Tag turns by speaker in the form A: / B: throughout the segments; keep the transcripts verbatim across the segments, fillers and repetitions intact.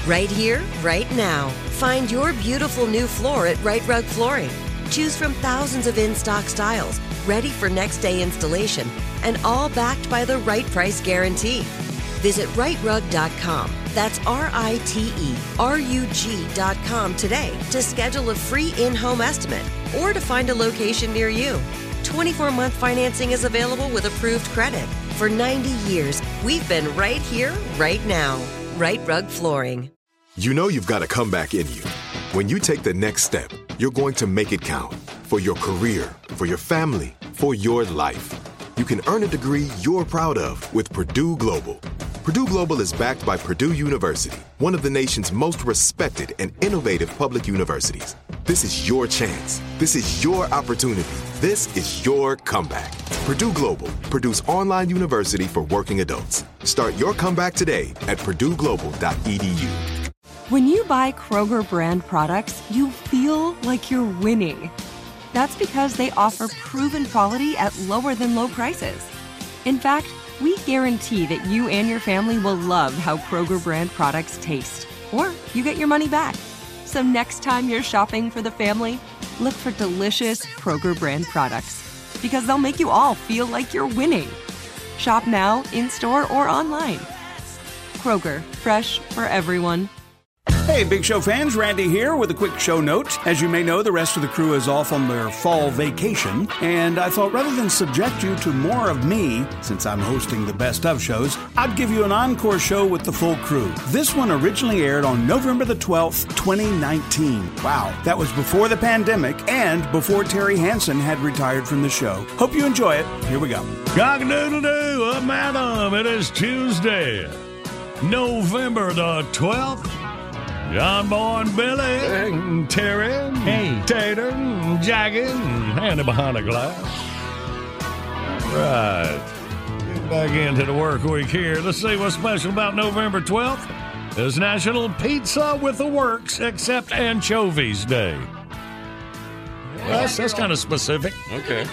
A: Right here, right now. Find your beautiful new floor at Rite Rug Flooring. Choose from thousands of in-stock styles, ready for next day installation, and all backed by the right price guarantee. Visit rite rug dot com. That's R I T E R U G dot com today to schedule a free in-home estimate or to find a location near you. twenty-four month financing is available with approved credit. For ninety years, we've been right here, right now. Rite Rug Flooring.
B: You know you've got a comeback in you. When you take the next step, you're going to make it count. For your career, for your family, for your life. You can earn a degree you're proud of with Purdue Global. Purdue Global is backed by Purdue University, one of the nation's most respected and innovative public universities. This is your chance. This is your opportunity. This is your comeback. Purdue Global, Purdue's online university for working adults. Start your comeback today at purdue global dot e d u.
C: When you buy Kroger brand products, you feel like you're winning. That's because they offer proven quality at lower than low prices. In fact, we guarantee that you and your family will love how Kroger brand products taste, or you get your money back. So next time you're shopping for the family, look for delicious Kroger brand products, because they'll make you all feel like you're winning. Shop now, in-store, or online. Kroger, fresh for everyone.
D: Hey, Big Show fans, Randy here with a quick show note. As you may know, the rest of the crew is off on their fall vacation, and I thought rather than subject you to more of me, since I'm hosting the Best Of shows, I'd give you an encore show with the full crew. This one originally aired on November the twelfth, twenty nineteen. Wow, that was before the pandemic and before Terry Hansen had retired from the show. Hope you enjoy it. Here we go.
E: Cock-a-doodle-doo, I'm Adam. It is Tuesday, November the twelfth. John Boy and Billy, and Terry, and
F: hey.
E: Tater, and Jackie, and Andy behind the glass. All right. Get back into the work week here. Let's see what's special about November twelfth. It's National Pizza with the Works, except Anchovies Day. Well, that's that's kind of specific.
F: Okay.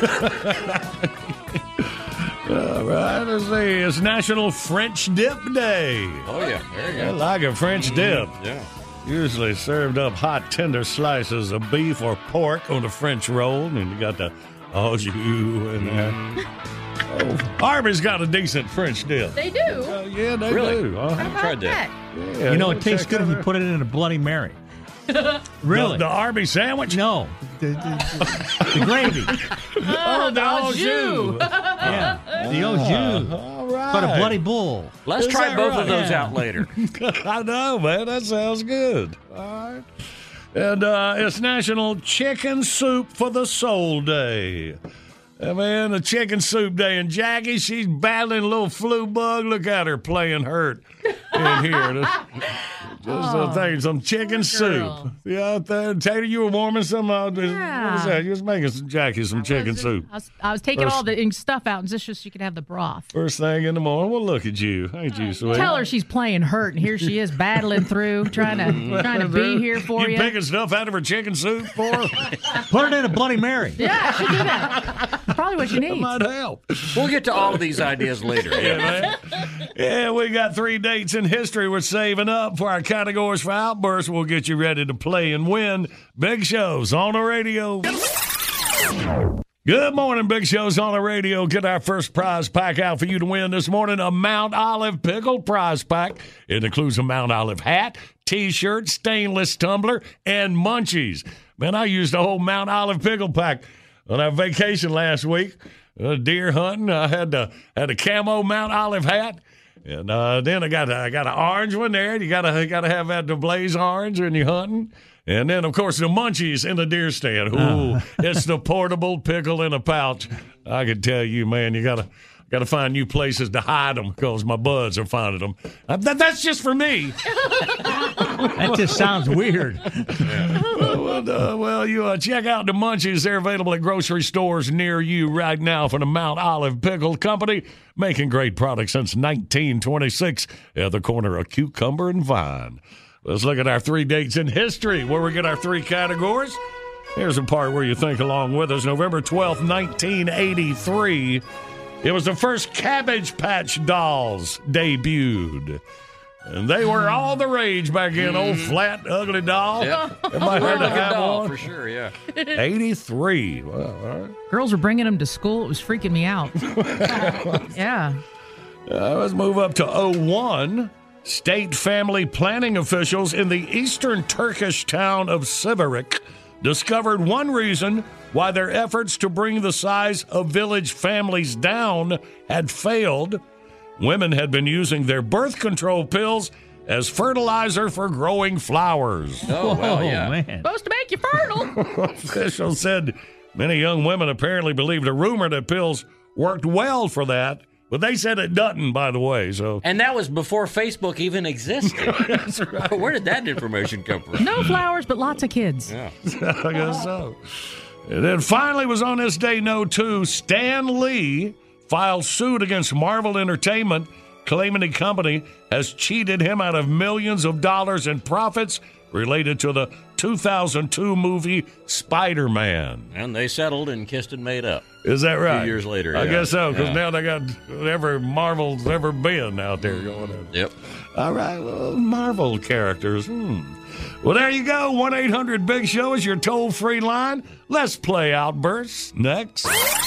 E: All right, let's see. It's National French Dip Day.
F: Oh, yeah. There you go.
E: I like a French dip.
F: Mm-hmm. Yeah.
E: Usually served up hot, tender slices of beef or pork on a French roll, and you got the au jus in there. Oh, Arby's got a decent French dip.
G: They do?
E: Uh, yeah, they
F: Really?
E: do. Uh-huh.
F: I haven't tried that.
E: Yeah,
H: You know, it
E: we'll
H: tastes
E: check
H: good if
E: that
H: you
E: out.
H: put it in a Bloody Mary. Really?
E: The, the Arby's sandwich?
H: No. The, the, the gravy.
E: Oh, the au jus.
H: Yeah. The au jus.
E: All right.
H: But a bloody bull.
F: Let's
E: Is
F: try
E: that
F: both
E: right?
F: of those
H: Yeah.
F: out later.
E: I know, man. That sounds good. All right. And uh, it's National Chicken Soup for the Soul Day. I mean, the Chicken Soup Day. And Jackie, she's battling a little flu bug. Look at her playing hurt in here. Just, just
G: Oh,
E: uh, thing, some chicken soup.
G: girl.
E: Yeah, out there. Tater, you were warming some. Uh, What was
G: Yeah.
E: that? You was making some Jackie some chicken soup.
G: I was, I was taking
E: First-
G: all the stuff out just so she could have the broth.
E: First thing in the morning. Well, look at you. Ain't you sweet?
G: Tell her she's playing hurt, and here she is battling through, trying to trying to be here for you.
E: You picking stuff out of her chicken soup for her?
H: Put it in a Bloody Mary.
G: Yeah, she do that. That's probably what she
E: That
G: needs.
E: might help.
F: We'll get to all of these ideas later.
E: Yeah, man. Yeah, we got three dates in history we're saving up for our categories for Outbursts. We'll get you ready to play and win. Big Shows on the radio. Good morning, Big Shows on the radio. Get our first prize pack out for you to win this morning, a Mount Olive Pickle prize pack. It includes a Mount Olive hat, T-shirt, stainless tumbler, and munchies. Man, I used the whole Mount Olive Pickle pack on our vacation last week. Uh, deer hunting. I had the had a camo Mount Olive hat. And uh, then I got a, I got an orange one there. You gotta you gotta have that to blaze orange when you're hunting. And then of course the munchies in the deer stand. Ooh, it's the portable pickle in a pouch. I can tell you, man, you gotta gotta find new places to hide them because my buds are finding them. Uh, that, that's just for me.
H: That just sounds weird.
E: well, uh, well, you uh, check out the munchies. They're available at grocery stores near you right now from the Mount Olive Pickle Company, making great products since nineteen twenty-six at the corner of Cucumber and Vine. Let's look at our three dates in history where we get our three categories. Here's a part where you think along with us. November twelfth, nineteen eighty-three. It was the first Cabbage Patch Dolls debuted. And they were all the rage back in. Old flat, ugly doll.
F: Yep.
E: Everybody had to have
F: doll,
E: one.
F: for sure, yeah.
E: eighty-three. Well, all right.
G: Girls were bringing them to school. It was freaking me out. Yeah.
E: Uh, let's move up to oh one. State family planning officials in the eastern Turkish town of Siverik discovered one reason why their efforts to bring the size of village families down had failed. Women had been using their birth control pills as fertilizer for growing flowers.
F: Oh, well, yeah.
H: man.
G: Supposed to make you fertile.
E: Officials said many young women apparently believed a rumor that pills worked well for that, but they said it doesn't, by the way. So,
F: And that was before Facebook even existed.
E: that's right.
F: Where did that information come from?
G: No flowers, but lots of kids.
F: Yeah.
E: I guess so. And then finally was on this day, no two, Stan Lee filed suit against Marvel Entertainment, claiming the company has cheated him out of millions of dollars in profits related to the two thousand two movie Spider-Man.
F: And they settled and kissed and made up.
E: Is that right?
F: years later,
E: I
F: yeah.
E: guess so, because
F: Yeah.
E: now they got whatever Marvel's ever been out there going on.
F: Yep.
E: All right, well, Marvel characters. Hmm. Well, there you go. one eight hundred big show is your toll-free line. Let's play Outbursts next.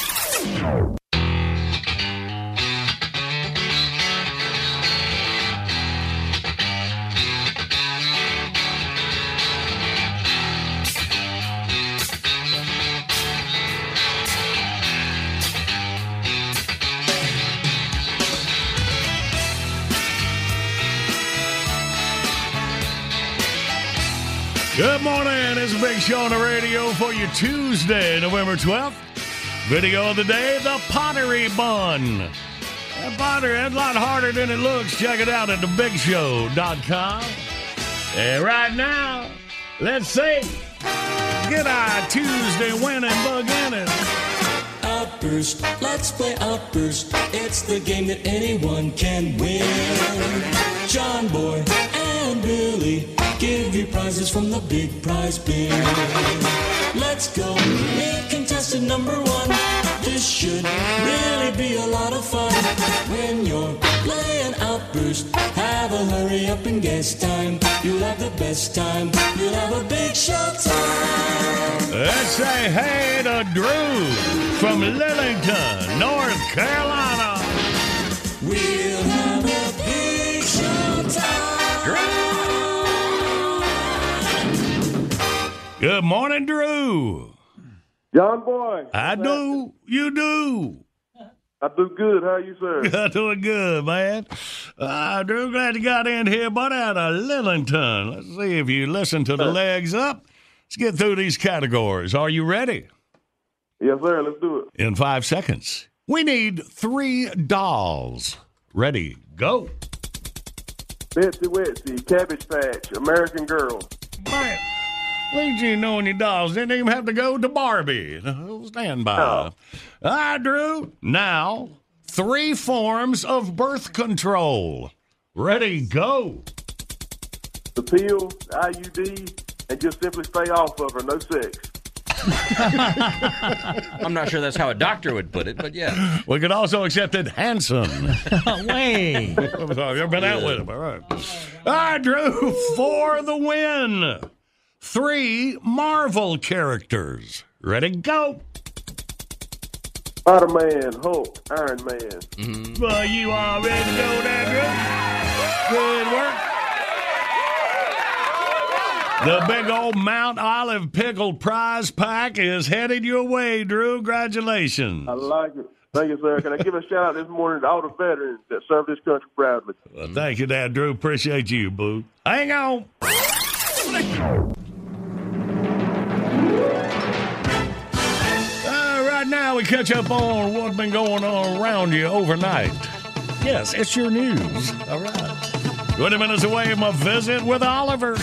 E: Good morning. It's a big show on the radio for you Tuesday, November twelfth. Video of the day, the pottery bun. That pottery, that's a lot harder than it looks. Check it out at the big show dot com. And right now, let's see. Get our Tuesday winning beginning.
I: Outburst, let's play Outburst. It's the game that anyone can win. John Boy and Billy give you prizes from the big prize bin. Let's go, meet contestant number one. This should really be a lot of fun. When you're playing Outburst, have a hurry up and guess time. You'll have the best time. You'll have a big show time.
E: Let's say hey to Drew from Lillington, North Carolina.
I: We'll have a big show time.
E: Good morning, Drew.
J: John Boy.
E: I do. You do.
J: I do good. How are you, sir?
E: I'm doing good, man. Uh, Drew, glad you got in here, buddy, out of Lillington. Let's see if you listen to the legs up. Let's get through these categories. Are you ready?
J: Yes, sir. Let's do it.
E: In five seconds, we need three dolls. Ready, go.
J: Betsy Wetsy, Cabbage Patch, American Girl.
E: Man, at least you knowing your dolls. Didn't even have to go to Barbie. Stand by.
J: Oh.
E: All right, Drew. Now, three forms of birth control. Ready, go.
J: The pill, the I U D, and just simply stay off of her. No sex.
F: I'm not sure that's how a doctor would put it, but yeah.
E: We could also accept it Hanson.
H: Wait.
E: You've ever been out with him, all right. All right, Drew, for the win. Three Marvel characters. Ready, go.
J: Spider-Man, Hulk, Iron Man.
E: Mm-hmm. Well, you are ready to go there, Drew. Good work. The big old Mount Olive Pickle prize pack is headed your way, Drew. Congratulations.
J: I like it. Thank you, sir. Can I give a shout out this morning to all the veterans that serve this country proudly?
E: Well, thank you, Dad. Drew, appreciate you, boo. Hang on. Uh, right now, we catch up on what's been going on around you overnight. Yes, it's your news. All right. twenty minutes away from a visit with Oliver.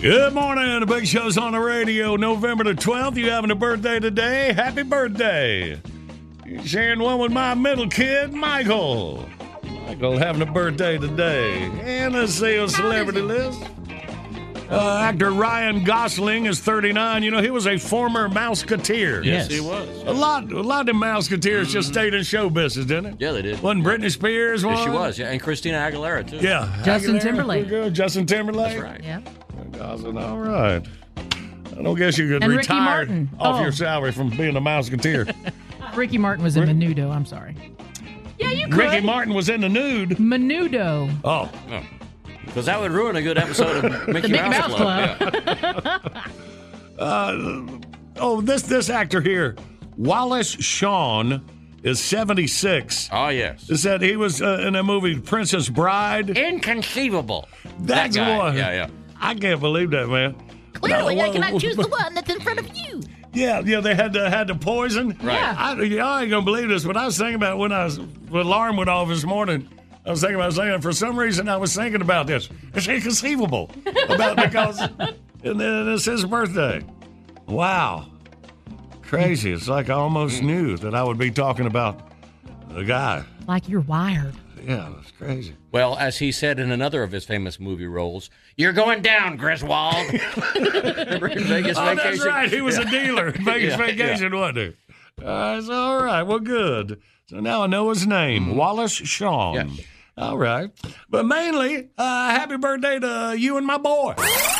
E: Good morning. The Big Show's on the radio. November the twelfth. You having a birthday today? Happy birthday. You're sharing one with my middle kid, Michael. Michael having a birthday today. And let's see a celebrity list. Uh, actor Ryan Gosling is thirty-nine. You know, he was a former Mouseketeer.
F: Yes, he was.
E: A lot, a lot of them Mouseketeers just stayed in show business, didn't it?
F: Yeah, they did.
E: Wasn't Britney Spears one?
F: Yes, she was. Yeah, and Christina Aguilera, too.
E: Yeah.
G: Justin
E: Aguilera,
G: Timberlake.
E: good girl. Justin Timberlake.
F: That's right.
G: Yeah.
E: Gosling, all right. I don't guess you could
G: And Ricky
E: retire
G: Martin.
E: off
G: Oh.
E: your salary from being a Mouseketeer.
G: Ricky Martin was in Menudo. I'm sorry. Yeah, you could.
E: Ricky Martin was in the nude.
G: Menudo.
E: Oh.
F: Because that would ruin a good episode of Mickey,
G: The Mickey
F: Mouse,
G: Mouse
F: Club.
G: Club.
F: Yeah.
E: Uh, oh, this this actor here, Wallace Shawn, is seventy-six.
F: Oh, yes.
E: It said he was uh, in a movie Princess Bride.
F: Inconceivable.
E: That's
F: that guy.
E: one.
F: Yeah, yeah.
E: I can't believe that, man.
K: Clearly,
E: No,
K: I cannot
E: well,
K: choose the one that's in front of you.
E: Yeah, yeah, they had the had the poison.
F: Right.
G: Yeah.
E: I, y'all ain't gonna believe this, but I was thinking about when I was when alarm went off this morning. I was thinking about saying for some reason I was thinking about this. It's inconceivable about because and then it's his birthday. Wow, crazy! It's like I almost knew that I would be talking about the guy.
G: Like you're wired.
E: Yeah, that's crazy.
F: Well, as he said in another of his famous movie roles, "You're going down, Griswold." Remember in Vegas
E: Oh,
F: Vacation?
E: that's right. He was
F: Yeah.
E: a dealer in Vegas
F: Yeah,
E: Vacation, wasn't he? Uh, it's all right. Well, good. So now I know his name, Wallace Shawn.
F: Mm-hmm. Yeah.
E: All right. But mainly, uh, happy birthday to you and my boy.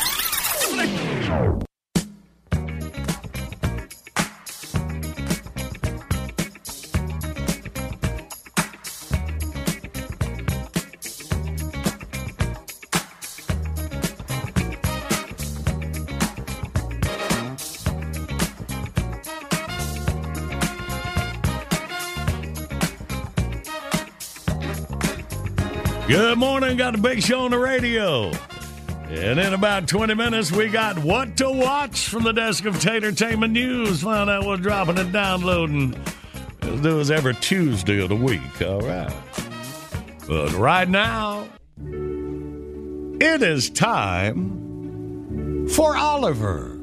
E: Good morning. Got the Big Show on the radio. And in about twenty minutes, we got What to Watch from the desk of Tatertainment News. Find out what's dropping and downloading. We'll do this every Tuesday of the week. All right. But right now, it is time for Oliver.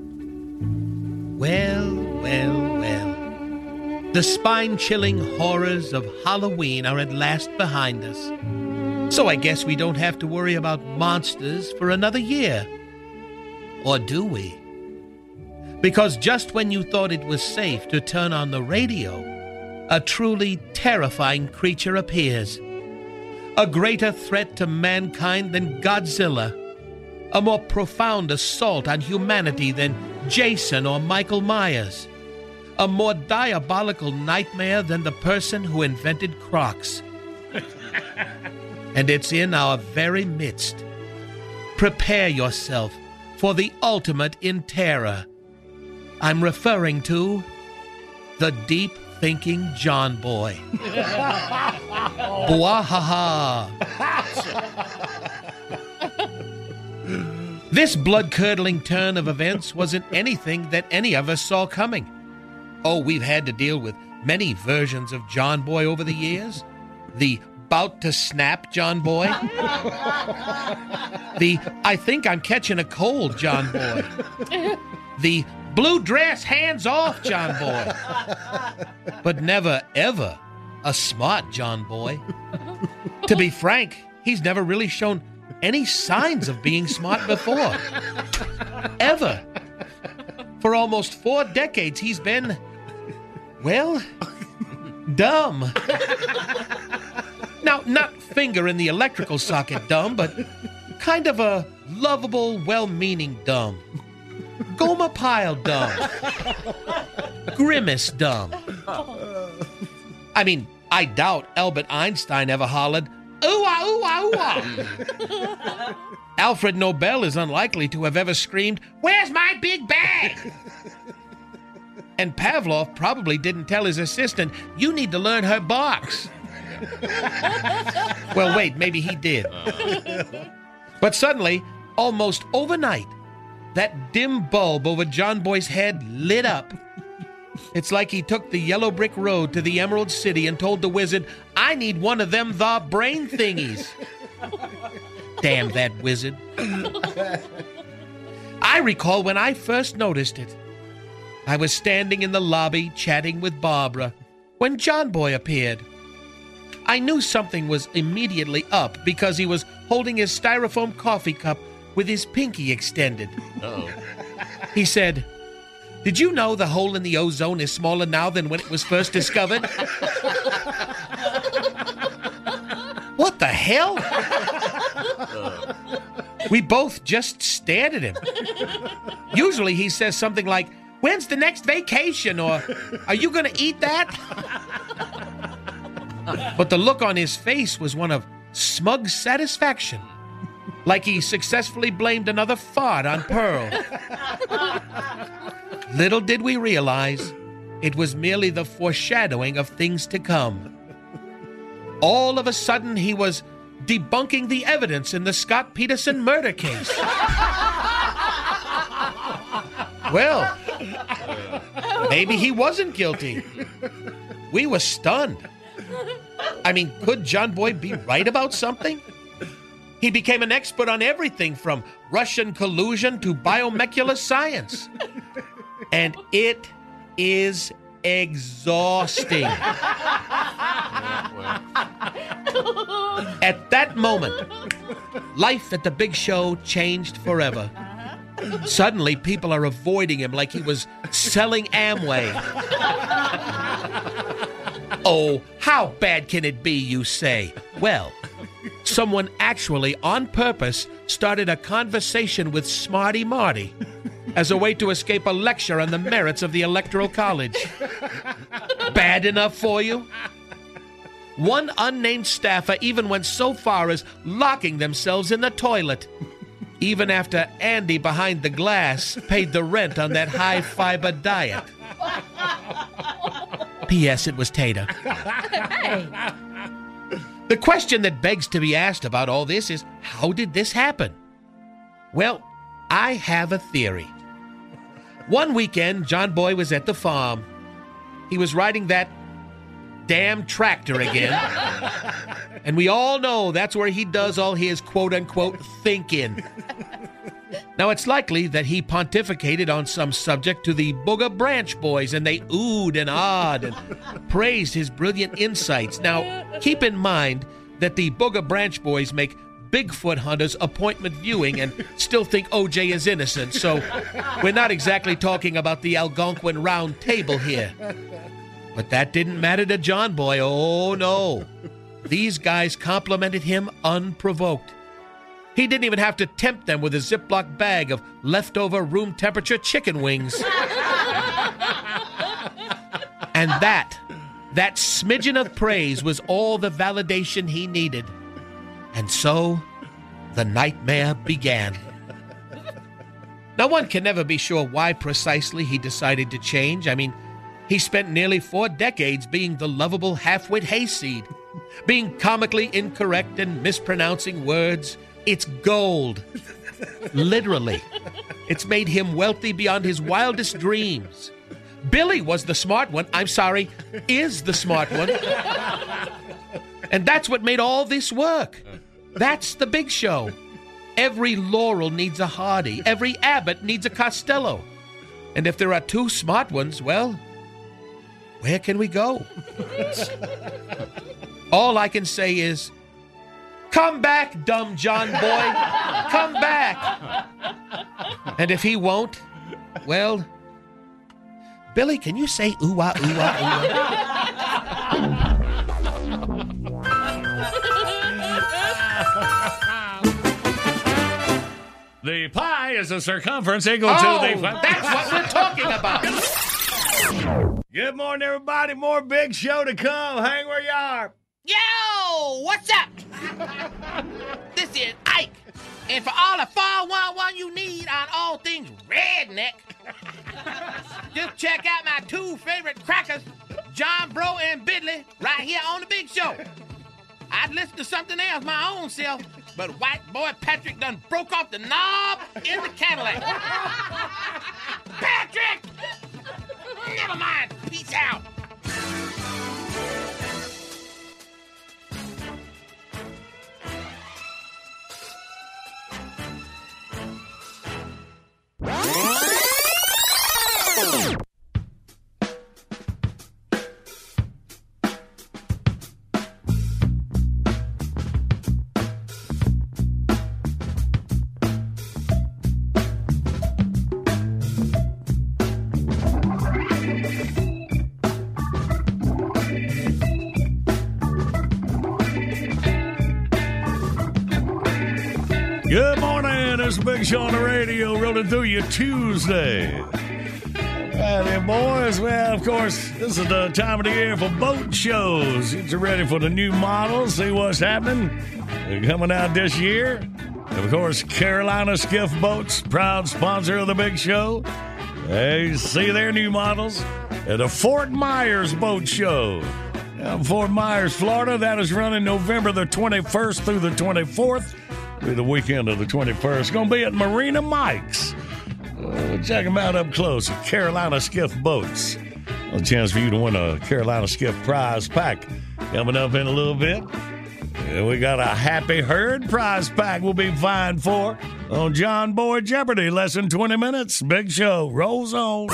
L: Well, well, well. The spine-chilling horrors of Halloween are at last behind us. So I guess we don't have to worry about monsters for another year. Or do we? Because just when you thought it was safe to turn on the radio, a truly terrifying creature appears. A greater threat to mankind than Godzilla. A more profound assault on humanity than Jason or Michael Myers. A more diabolical nightmare than the person who invented Crocs. And it's in our very midst. Prepare yourself for the ultimate in terror. I'm referring to the deep-thinking John Boy. Bwahaha. This blood-curdling turn of events wasn't anything that any of us saw coming. Oh, we've had to deal with many versions of John Boy over the years. The about to snap John Boy. The I think I'm catching a cold John Boy. The blue dress hands off John Boy. But never, ever a smart John Boy. To be frank, he's never really shown any signs of being smart before. Ever. For almost four decades, he's been, well, dumb. Now, not finger in the electrical socket dumb, but kind of a lovable, well-meaning dumb. Goma pile dumb. Grimace dumb. I mean, I doubt Albert Einstein ever hollered, ooh-ah, ooh-ah, ooh-ah. Alfred Nobel is unlikely to have ever screamed, where's my big bag? And Pavlov probably didn't tell his assistant, you need to learn her box. Well, wait, maybe he did. But suddenly, almost overnight, that dim bulb over John Boy's head lit up. It's like he took the yellow brick road to the Emerald City and told the wizard, I need one of them the brain thingies. Damn that wizard. I recall when I first noticed it. I was standing in the lobby chatting with Barbara when John Boy appeared. I knew something was immediately up because he was holding his styrofoam coffee cup with his pinky extended.
F: Uh-oh.
L: He said, "Did you know the hole in the ozone is smaller now than when it was first discovered?" What the hell?
F: Uh.
L: We both just stared at him. Usually he says something like, "When's the next vacation?" or "Are you going to eat that?" But the look on his face was one of smug satisfaction, like he successfully blamed another fart on Pearl. Little did we realize it was merely the foreshadowing of things to come. All of a sudden, he was debunking the evidence in the Scott Peterson murder case. Well, maybe he wasn't guilty. We were stunned. I mean, could John Boy be right about something? He became an expert on everything from Russian collusion to biomolecular science. And it is exhausting. At that moment, life at the Big Show changed forever. Suddenly, people are avoiding him like he was selling Amway. Oh, how bad can it be, you say? Well, someone actually, on purpose, started a conversation with Smarty Marty as a way to escape a lecture on the merits of the Electoral College. Bad enough for you? One unnamed staffer even went so far as locking themselves in the toilet, even after Andy behind the glass paid the rent on that high-fiber diet. P S. It was Tater.
G: Hey.
L: The question that begs to be asked about all this is, how did this happen? Well, I have a theory. One weekend, John Boy was at the farm. He was riding that damn tractor again. And we all know that's where he does all his quote-unquote thinking. Now, it's likely that he pontificated on some subject to the Booger Branch Boys, and they oohed and ahed and praised his brilliant insights. Now, keep in mind that the Booger Branch Boys make Bigfoot hunters appointment viewing and still think O J is innocent, so we're not exactly talking about the Algonquin Round Table here. But that didn't matter to John Boy. Oh, no. These guys complimented him unprovoked. He didn't even have to tempt them with a Ziploc bag of leftover room-temperature chicken wings. And that, that smidgen of praise was all the validation he needed. And so, the nightmare began. Now, one can never be sure why precisely he decided to change. I mean, he spent nearly four decades being the lovable half-wit hayseed, being comically incorrect and mispronouncing words. It's gold. Literally. It's made him wealthy beyond his wildest dreams. Billy was the smart one. I'm sorry, is the smart one. And that's what made all this work. That's the Big Show. Every Laurel needs a Hardy. Every Abbott needs a Costello. And if there are two smart ones, well, where can we go? All I can say is, come back, dumb John Boy. Come back. And if he won't, well, Billy, can you say ooh-ah, ooh-ah, ooh-ah?
E: The pi is the circumference equal
L: Oh,
E: to the...
L: that's what we're talking about.
E: Good morning, everybody. More Big Show to come. Hang where you are.
K: Yo, what's up? This is Ike. And for all the four one one you need on all things redneck, just check out my two favorite crackers, John Bro and Bidley, right here on the Big Show. I'd listen to something else my own self, but white boy Patrick done broke off the knob in the Cadillac. Patrick! Never mind. Peace out.
E: Good morning. It's Big Show on the radio rolling through you Tuesday. Howdy, boys. Well, of course, this is the time of the year for boat shows. Get you ready for the new models, see what's happening. They're coming out this year. And of course, Carolina Skiff Boats, proud sponsor of the Big Show. They see their new models at the Fort Myers Boat Show. Now, Fort Myers, Florida, that is running November the twenty-first through the twenty-fourth. Through the weekend of the twenty-first. It's going to be at Marina Mike's. Uh, check them out up close at Carolina Skiff Boats. A chance for you to win a Carolina Skiff prize pack coming up in a little bit. And we got a Happy Herd prize pack we'll be vying for on John Boy Jeopardy. Less than twenty minutes. Big Show rolls on.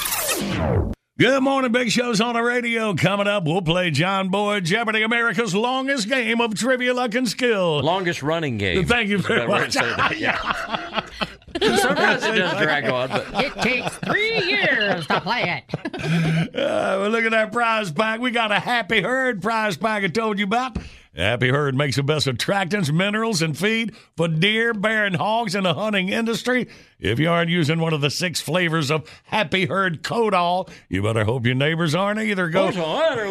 E: Good morning, Big Show's on the radio. Coming up, we'll play John Boy Jeopardy, America's longest game of trivia, luck, and skill.
F: Longest running game.
E: Thank you very much.
F: That, yeah. Sometimes it does drag on, but
G: it takes three years to play it.
E: Uh, well, look at that prize pack. We got a Happy Herd prize pack I told you about. Happy Herd makes the best attractants, minerals, and feed for deer, bear, and hogs in the hunting industry. If you aren't using one of the six flavors of Happy Herd Codall, you better hope your neighbors aren't either. Go, go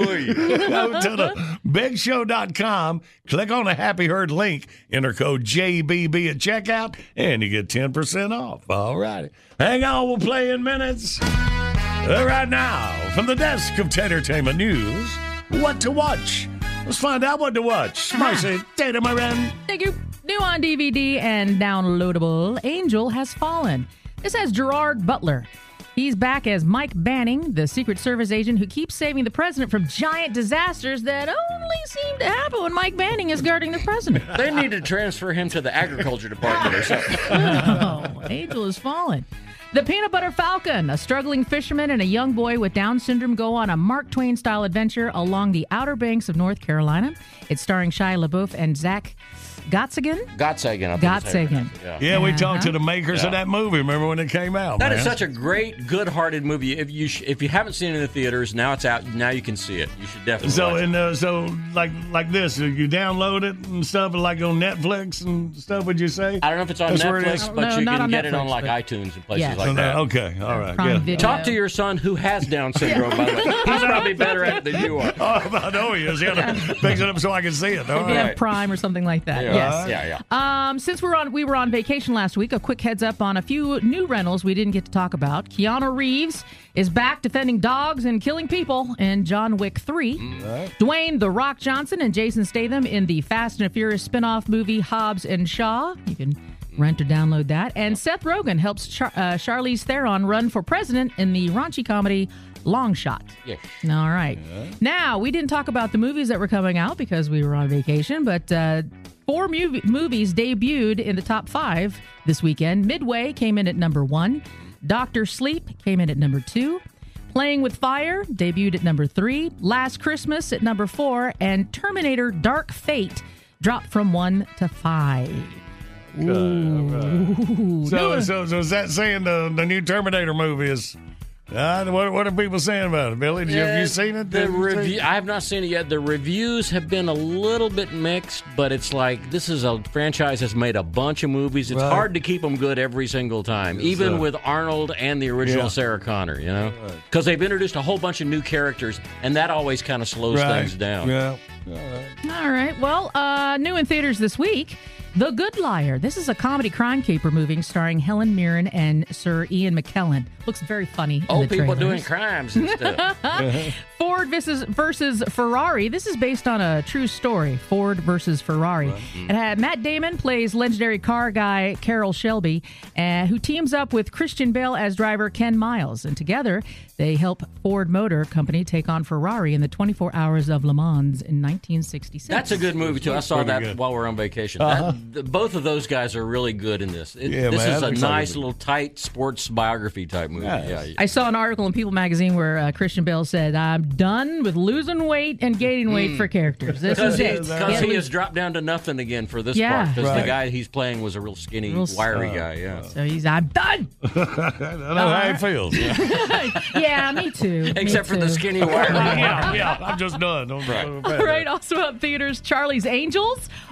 E: to the big show dot com, click on the Happy Herd link, enter code J B B at checkout, and you get ten percent off. All righty. Hang on, we'll play in minutes. Uh, right now, from the desk of Entertainment News, what to watch. Let's find out what to watch. Spicy Data Moran.
G: Thank you. New on D V D and downloadable, Angel Has Fallen. This has Gerard Butler. He's back as Mike Banning, the Secret Service agent who keeps saving the president from giant disasters that only seem to happen when Mike Banning is guarding the president.
F: They need to transfer him to the agriculture department or something.
G: Oh, Angel Has Fallen. The Peanut Butter Falcon, a struggling fisherman and a young boy with Down syndrome go on a Mark Twain-style adventure along the Outer Banks of North Carolina. It's starring Shia LaBeouf and Zach Gottsagen?
F: Gottsagen. I think
G: Gottsagen.
E: Yeah. yeah, we talked to the makers
F: yeah.
E: of that movie. Remember when it came out?
F: That
E: man?
F: is such a great, good-hearted movie. If you sh- if you haven't seen it in the theaters, now it's out. Now you can see it. You should definitely.
E: So
F: watch
E: and
F: it.
E: uh, so like like this, you download it and stuff, like on Netflix and stuff. Would you say?
F: I don't know if it's on
E: That's where it
F: Netflix,
E: is?
F: but
G: No,
F: you
G: not
F: can
G: on
F: get it
G: Netflix,
F: on like
G: but-
F: iTunes and places
G: Yes.
F: like that.
E: Okay, all right.
G: Prime
E: Yeah.
G: Video.
F: Talk to your son who has Down syndrome, by the way. He's probably better at it than you are.
E: Oh, I know he is. He had to fix it up so I can see it. All
G: Maybe have
E: right.
G: Prime or something like that.
F: Yeah.
G: Yes.
F: Yeah, yeah.
G: Um, since we're on, we were on vacation last week. A quick heads up on a few new rentals we didn't get to talk about. Keanu Reeves is back defending dogs and killing people in John Wick three.
E: Right.
G: Dwayne "The Rock" Johnson and Jason Statham in the Fast and Furious spin-off movie Hobbs and Shaw. You can rent or download that. And Seth Rogen helps Char- uh, Charlize Theron run for president in the raunchy comedy Long Shot.
F: Yes.
G: All right. Yeah. Now, we didn't talk about the movies that were coming out because we were on vacation, but uh, four mu- movies debuted in the top five this weekend. Midway came in at number one. Doctor Sleep came in at number two. Playing with Fire debuted at number three. Last Christmas at number four. And Terminator Dark Fate dropped from one to five.
E: Good, all right.
G: Ooh.
E: So,
G: No,
E: so, so is that saying the the new Terminator movie is? Uh, what what are people saying about it, Billy? Did you, have you seen it?
F: The
E: Did you see
F: review,
E: it?
F: I have not seen it yet. The reviews have been a little bit mixed, but it's like this is a franchise that's made a bunch of movies. It's
E: Right.
F: hard to keep them good every single time,
E: Yes,
F: even
E: sir.
F: with Arnold and the original
E: Yeah.
F: Sarah Connor, you know? Because they've introduced a whole bunch of new characters, and that always kind of slows
E: Right.
F: things down.
E: Yeah. All right.
G: All right. Well, uh, new in theaters this week, The Good Liar. This is a comedy crime caper movie starring Helen Mirren and Sir Ian McKellen. Looks very funny.
F: Old
G: in the
F: people
G: trailers.
F: doing crimes and stuff.
G: Ford versus, versus Ferrari. This is based on a true story. Ford versus Ferrari. It had Matt Damon plays legendary car guy Carroll Shelby, uh, who teams up with Christian Bale as driver Ken Miles, and together they help Ford Motor Company take on Ferrari in the twenty-four Hours of Le Mans in nineteen sixty-six.
F: That's a good movie, too. I saw
E: Pretty
F: that
E: good.
F: while we were on vacation.
E: Uh-huh.
F: That, th- both of those guys are really good in this. It,
E: Yeah,
F: this
E: man,
F: is
E: I'm
F: a
E: excited
F: nice
E: to-
F: little tight sports biography type movie.
E: Yes.
F: Yeah, yeah.
G: I saw an article in People magazine where uh, Christian Bale said, "I'm done with losing weight and gaining weight for characters. This is
F: Because he,
G: it."
F: because
G: Yeah.
F: he has dropped down to nothing again for this
G: Yeah.
F: part. Because
E: Right.
F: the guy he's playing was a real skinny,
G: Real
F: wiry
E: uh,
F: guy. Yeah.
G: So he's, I'm done.
E: I know how he feels. Yeah,
G: Yeah, me too. me
F: Except for the
G: too.
F: skinny, wiry guy.
E: yeah, yeah. I'm just done. Don't, don't
G: All right, also out in theaters, Charlie's Angels,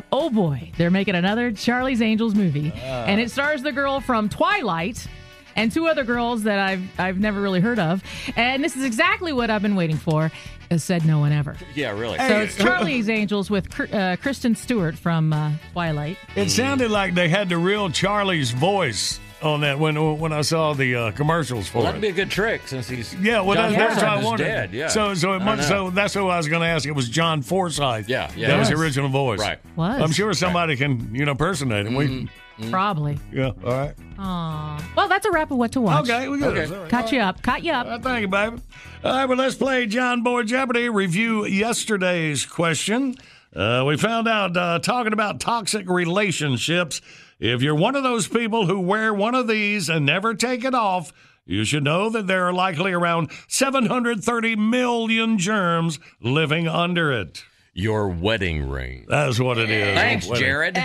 G: Oh boy, they're making another Charlie's Angels movie, and it stars the girl from Twilight and two other girls that I've I've never really heard of. And this is exactly what I've been waiting for. Has said no one ever.
F: Yeah, really.
G: So it's Charlie's Angels with uh, Kristen Stewart from uh, Twilight.
E: It sounded like they had the real Charlie's voice on that when when I saw the uh, commercials for
F: Well,
E: it.
F: that'd be a good trick since he's
E: Yeah, well,
F: John
E: that's, that's what I
F: Forsythe is
E: wanted.
F: dead. Yeah.
E: So, so it
F: I
E: must,
F: know.
E: so that's what I was going to ask. It was John Forsythe.
F: Yeah, yeah,
E: that was
F: yes.
E: the original voice.
F: Right.
G: Was.
E: I'm sure somebody can, you know, impersonate him. We,
G: Probably.
E: yeah, all right.
G: Aw. Well, that's a wrap of what to watch.
E: Okay, we got it.
F: Okay.
G: Caught you up. Caught you up.
E: Uh, thank you, baby. All right, well, let's play John Boy Jeopardy. Review yesterday's question. Uh, we found out, uh, talking about toxic relationships, if you're one of those people who wear one of these and never take it off, you should know that there are likely around seven hundred thirty million germs living under it.
F: Your wedding ring.
E: That's what it is.
F: Thanks,
E: What it-
F: Jared.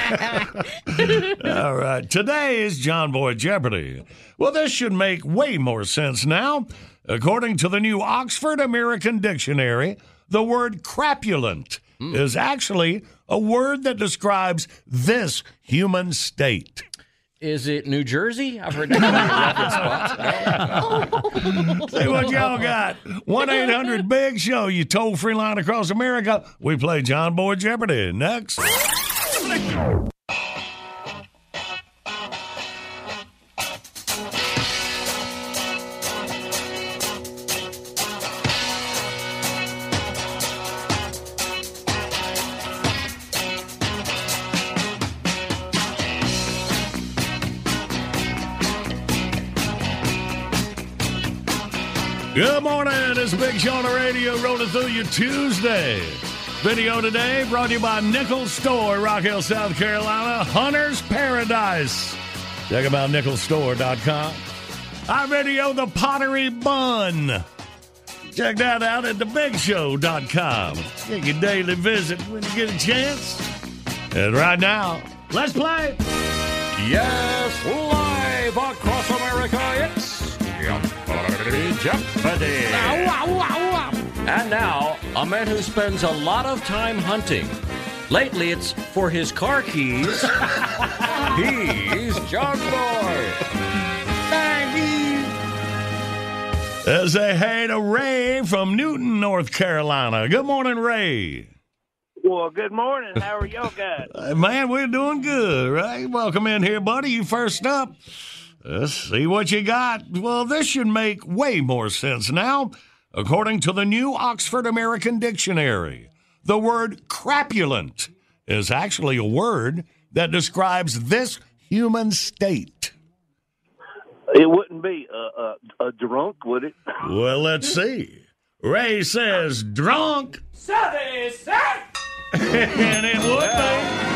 E: All right. Today is John Boy Jeopardy. Well, this should make way more sense now. According to the new Oxford American Dictionary, the word crapulent
F: Hmm.
E: is actually a word that describes this human state.
F: Is it New Jersey? I've heard that reference spots.
E: See what y'all got. one eight hundred big show, you toll free line across America. We play John Boy Jeopardy. Next. Good morning. It's Big Show on the radio rolling through you Tuesday. Video today brought to you by Nickel Store, Rock Hill, South Carolina. Hunter's Paradise. Check them out, nickel store dot com. Our video, The Pottery Bun. Check that out at the big show dot com. Take your daily visit when you get a chance. And right now, let's play.
F: Yes, live across America, it's Jeopardy! And now, a man who spends a lot of time hunting. Lately, it's for his car keys. He's John Boy.
E: Thank you. As they hey to Ray from Newton, North Carolina. Good morning, Ray.
M: Well, good morning. How are y'all guys?
E: Uh, man, we're doing good, right? Welcome in here, buddy. You first up. Let's see what you got. Well, this should make way more sense now. According to the new Oxford American Dictionary, the word crapulent is actually a word that describes this human state.
M: It wouldn't be a, a, a drunk, would it?
E: Well, let's see. Ray says drunk.
K: Service, sir!
E: And it would be.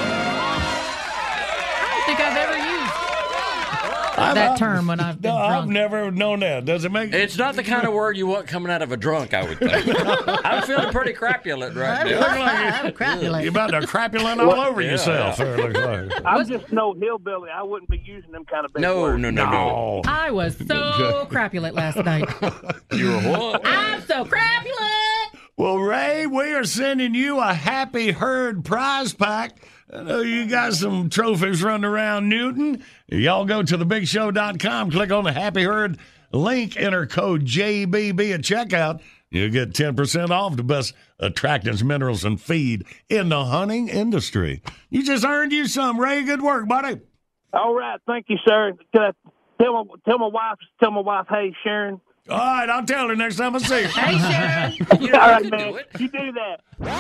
G: I don't think I've ever used
E: I've-
G: that
E: I've-
G: term when I've been
E: No, I've
G: drunk.
E: never known that. Does it make
F: It's not the kind of word you want coming out of a drunk, I would think. I'm feeling pretty crapulent right
E: You
F: now.
E: look like you-
G: Crapulent.
E: You're about to crapulent all over
F: Yeah.
E: yourself. There, it looks like.
M: I'm just no hillbilly. I wouldn't be using them kind of big
F: No,
M: words.
F: no, no, no.
E: Oh.
G: I was so crapulent last night.
F: You were what?
G: I'm so crapulent.
E: Well, Ray, we are sending you a Happy Herd prize pack. I know you got some trophies running around Newton. Y'all go to the big show dot com, click on the Happy Herd link, enter code J B B at checkout. You'll get ten percent off the best attractants, minerals, and feed in the hunting industry. You just earned you some, Ray. Good work, buddy.
M: All right, thank you, sir. Can I tell my tell my wife tell my wife, hey Sharon.
E: All right, I'll tell her next time I see her.
G: Hey, Sharon.
F: You know,
M: All
F: you
M: right,
F: can
M: man.
F: do it.
M: You do that.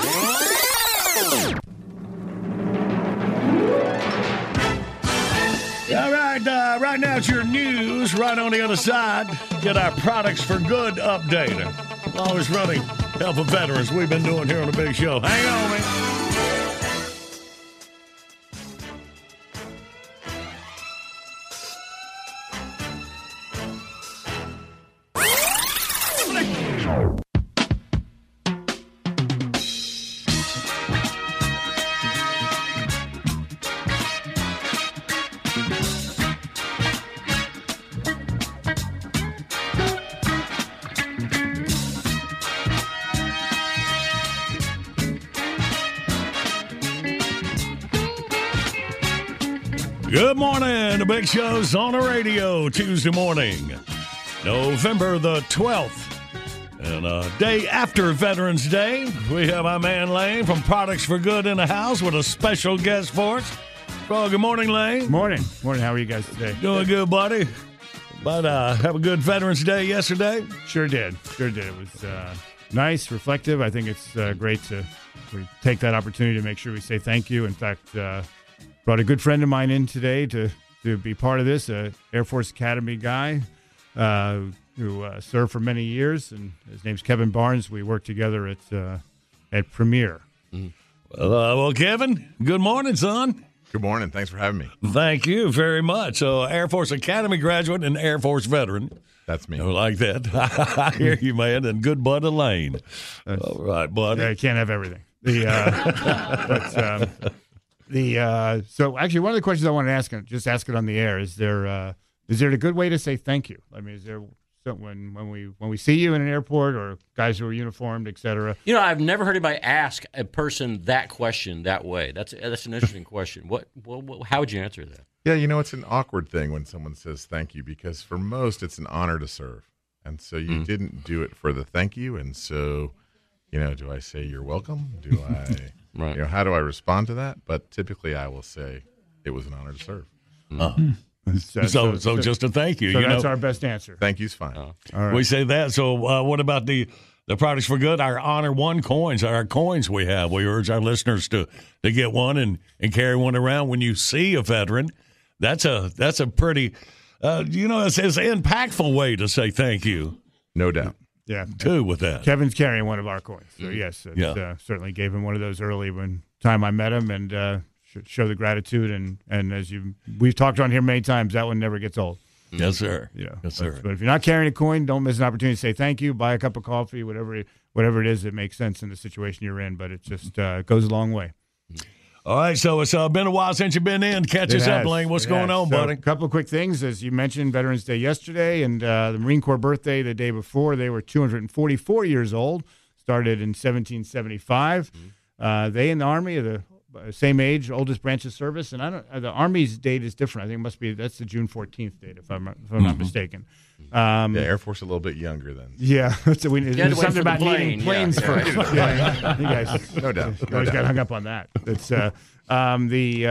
E: All right, uh, right now it's your news. Right on the other side, get our Products for Good update. Always running help of veterans we've been doing here on the Big Show. Hang on, man. Good morning. The Big Show's on the radio Tuesday morning, November the twelfth. And a day after Veterans Day, we have our man Lane from Products for Good in the house with a special guest for us. Well, good morning, Lane.
N: Morning. Morning. How are you guys today?
E: Doing good, buddy. But uh, have a good Veterans Day yesterday?
N: Sure did. Sure did. It was uh, nice, reflective. I think it's uh, great to we take that opportunity to make sure we say thank you. In fact, uh, brought a good friend of mine in today to, to be part of this, an Air Force Academy guy uh, who uh, served for many years, and his name's Kevin Barnes. We work together at uh, at Premier.
E: Mm. Well, uh, well, Kevin, good morning, son.
O: Good morning. Thanks for having me.
E: Thank you very much. So, Air Force Academy graduate and Air Force veteran.
O: That's me.
E: I like that. I hear you, man. And good buddy Lane. That's, all right, buddy.
N: Yeah, you can't have everything. The uh, but, um, the uh, so actually one of the questions I wanted to ask, just ask it on the air, is there uh, is there a good way to say thank you? I mean, is there so when when we when we see you in an airport or guys who are uniformed, et cetera?
F: You know, I've never heard anybody ask a person that question that way. That's that's an interesting question. What, what, what how would you answer that?
O: Yeah, you know, it's an awkward thing when someone says thank you, because for most it's an honor to serve, and so you mm. didn't do it for the thank you, and so. You know, do I say you're welcome? Do I, right. you know, how do I respond to that? But typically I will say it was an honor to serve.
E: Uh, so, so, so just a thank you.
N: So
E: you
N: that's
E: know?
N: our best answer.
O: Thank you's fine.
E: Uh,
N: All right.
E: We say that. So uh, what about the, the Products for Good, our Honor One coins, our coins we have? We urge our listeners to, to get one and, and carry one around when you see a veteran. That's a, that's a pretty, uh, you know, it's, it's an impactful way to say thank you.
O: No doubt.
N: Yeah,
E: too with that.
N: Kevin's carrying one of our coins, so yes, it,
E: yeah.
N: uh, certainly gave him one of those early when time I met him, and uh, show the gratitude. And, and as you we've talked on here many times, that one never gets old.
E: Yes, sir.
N: Yeah,
E: yes, sir.
N: But, but if you're not carrying a coin, don't miss an opportunity to say thank you. Buy a cup of coffee, whatever whatever it is that makes sense in the situation you're in. But it just uh, goes a long way.
E: All right, so it's uh, been a while since you've been in. Catch
N: It
E: us
N: has.
E: up, Lane. What's
N: It
E: going
N: has.
E: on,
N: So,
E: buddy?
N: A couple of quick things. As you mentioned, Veterans Day yesterday, and uh, the Marine Corps birthday the day before. They were two hundred forty-four years old, started in seventeen seventy-five. Mm-hmm. Uh, they in the Army are the same age, oldest branch of service. And I don't. Uh, the Army's date is different. I think it must be, that's the June fourteenth date, if I'm, if I'm
O: Mm-hmm.
N: not mistaken. Um,
O: yeah, Air Force a little bit younger than.
N: Yeah, so we,
F: You had
N: there's
F: to wait
N: something
F: for the
N: about
F: plane,
N: needing
F: yeah.
N: planes
O: Yeah,
N: first.
O: yeah.
N: Yeah, you guys,
O: No doubt.
N: you
O: No
N: always
O: doubt.
N: got hung up on that. It's uh, um, the uh,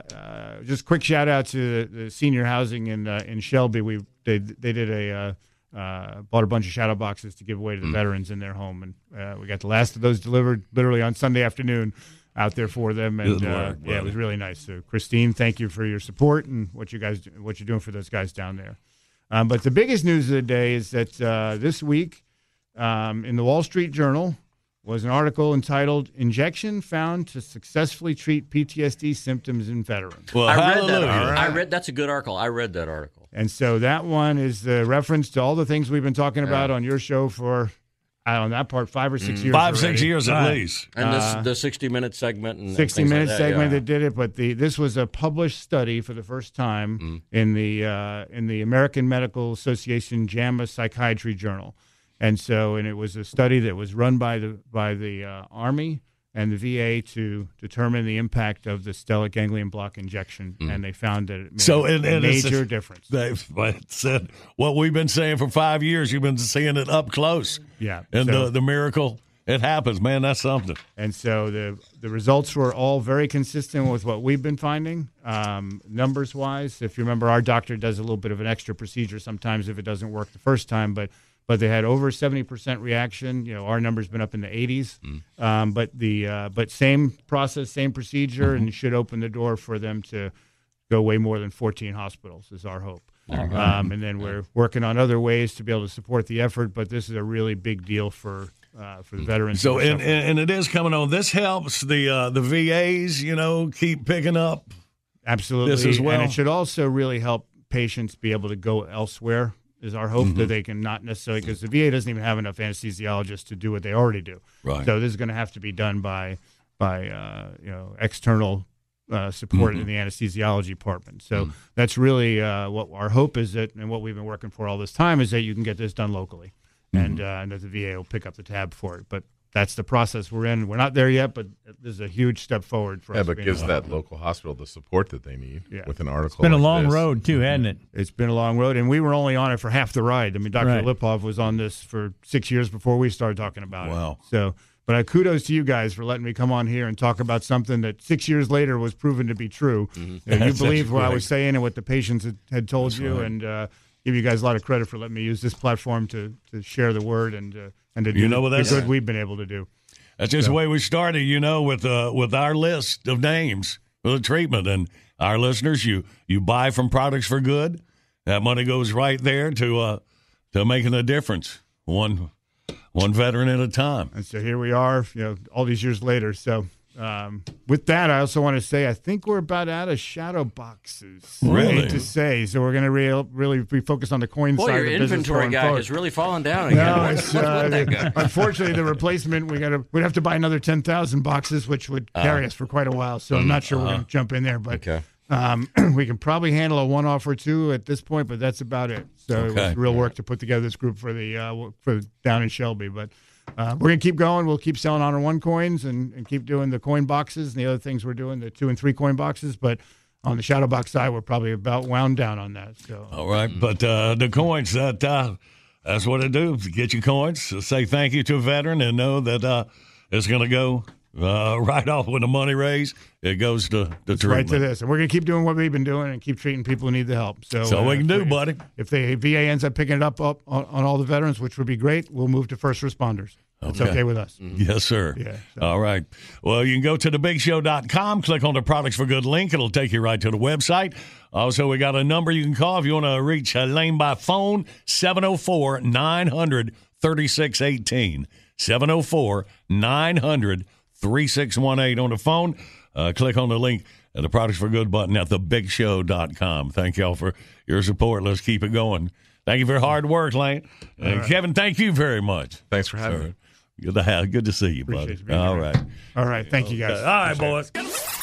N: uh, just quick shout out to the, the senior housing in uh, in Shelby. We they they did a uh, uh, bought a bunch of shadow boxes to give away to the mm. veterans in their home, and uh, we got the last of those delivered literally on Sunday afternoon out there for them. And
E: Good
N: uh,
E: work,
N: yeah, it
E: buddy.
N: was really nice. So Christine, thank you for your support and what you guys do, what you're doing for those guys down there. Um, but the biggest news of the day is that uh, this week um, in the Wall Street Journal was an article entitled "Injection Found to Successfully Treat P T S D Symptoms in Veterans."
E: Well,
F: I read
E: hallelujah.
F: that. I read that's a good article. I read that article.
N: And so that one is the reference to all the things we've been talking about
F: Yeah.
N: on your show for, I don't know, that part, five or six
F: Mm.
N: years
E: Five,
N: already.
E: six years at
N: Right.
E: least.
F: And this
N: Uh,
F: the sixty-minute segment and
N: sixty
F: things
N: minute
F: like that,
N: segment
F: yeah.
N: that did it, but the this was a published study for the first time
F: Mm.
N: in the uh, in the American Medical Association JAMA Psychiatry Journal, and so and it was a study that was run by the by the uh, Army and the V A to determine the impact of the stellate ganglion block injection,
F: Mm.
N: and they found that it made
E: So,
N: a
E: and, and it's-
N: major difference.
E: They've said what we've been saying for five years. You've been seeing it up close.
N: Yeah,
E: And
N: so-
E: the, the miracle, it happens, man. That's something.
N: And so the the results were all very consistent with what we've been finding, um, numbers wise. If you remember, our doctor does a little bit of an extra procedure sometimes if it doesn't work the first time, but but they had over seventy percent reaction. You know, our number's been up in the eighties.
F: Mm.
N: Um, but the uh, but same process, same procedure,
F: Mm-hmm.
N: and it should open the door for them to go way more than fourteen hospitals is our hope. Um, and then we're working on other ways to be able to support the effort, but this is a really big deal for uh, for the veterans.
E: So,
N: who are
E: and,
N: suffering.
E: and it is coming on. This helps the uh, the V As, you know, keep picking up
N: Absolutely.
E: this as well.
N: And it should also really help patients be able to go elsewhere, is our hope,
E: Mhm.
N: that they can not necessarily, because the V A doesn't even have enough anesthesiologists to do what they already do.
E: Right.
N: So this is going to have to be done by, by uh, you know, external uh, support
E: Mhm.
N: in the anesthesiology department. So
E: Mhm.
N: that's really uh, what our hope is, that, and what we've been working for all this time, is that you can get this done locally.
E: Mm-hmm.
N: And, uh, and that the V A will pick up the tab for it. But that's the process we're in. We're not there yet, but this is a huge step forward for
O: yeah,
N: us.
O: but
N: being
O: gives
N: involved.
O: that local hospital the support that they need
N: Yeah.
O: with an article.
H: It's been a
O: like
H: long
O: this.
H: road, too, hasn't it?
N: It's been a long road, and we were only on it for half the ride. I mean, Doctor
H: Right.
N: Lipov was on this for six years before we started talking about it.
D: Wow.
N: So, but I kudos to you guys for letting me come on here and talk about something that six years later was proven to be true.
D: Mm-hmm.
N: You, know, you
D: That's-
N: believed
D: that's
N: what I
D: right.
N: was saying and what the patients had, had told
D: That's
N: you,
D: right.
N: and uh, give you guys a lot of credit for letting me use this platform to, to share the word and uh, and to do
D: You know what
N: the
D: that's-
N: good we've been able to do.
D: That's just
N: So-
D: the way we started, you know, with uh, with our list of names for the treatment. And our listeners, you you buy from Products for Good. That money goes right there to uh, to making a difference, one one veteran at a time.
N: And so here we are, you know, all these years later. So um, with that, I also want to say I think we're about out of shadow boxes.
D: Really?
N: To say. So we're going to re- really refocus on the coin
F: Boy,
N: side
F: your
N: of the business
F: inventory
N: going
F: guy
N: forward.
F: has really fallen down again.
N: No,
F: What's-
N: it's,
F: what's
N: uh,
F: with that guy?
N: unfortunately, the replacement, we got to, we'd have to buy another ten thousand boxes, which would carry
F: Uh,
N: us for quite a while. So I'm not sure we're
F: uh-huh.
N: going to jump in there, but
F: Okay.
N: um, we can probably handle a one-off or two at this point, but that's about it. So it
D: Okay.
N: was real work to put together this group for the uh, for down in Shelby, but uh, we're gonna keep going. We'll keep selling Honor One coins and, and keep doing the coin boxes and the other things we're doing, the two and three coin boxes. But on the shadow box side, we're probably about wound down on that. So
D: All right, but uh, the coins, that uh, that's what it do. Get your coins, say thank you to a veteran, and know that uh, it's going to go uh, right off with the money raised. It goes to the
N: it's right
D: treatment.
N: to this, and we're gonna keep doing what we've been doing and keep treating people who need the help. So
D: So we
N: uh,
D: can do,
N: if-
D: buddy.
N: If the V A ends up picking it up, up on, on all the veterans, which would be great, we'll move to first responders. It's
D: Okay.
N: okay with us.
D: Yes, sir.
N: Yeah,
D: All right. Well, you can go to the big show dot com, click on the Products for Good link. It'll take you right to the website. Also, we got a number you can call if you want to reach Elaine by phone, seven oh four, nine hundred, thirty-six eighteen. seven oh four, nine hundred, thirty-six eighteen on the phone. Uh, click on the link at the Products for Good button at the big show dot com. Thank y'all for your support. Let's keep it going. Thank you for your hard work, Lane. And
N: right.
D: Kevin, thank you very much.
O: Thanks for having
D: Sir.
O: me.
D: Good to have. Good to see you, buddy.
N: Appreciate you being
D: All
N: here.
D: right.
N: All right. Thank you, guys.
D: All right, boys.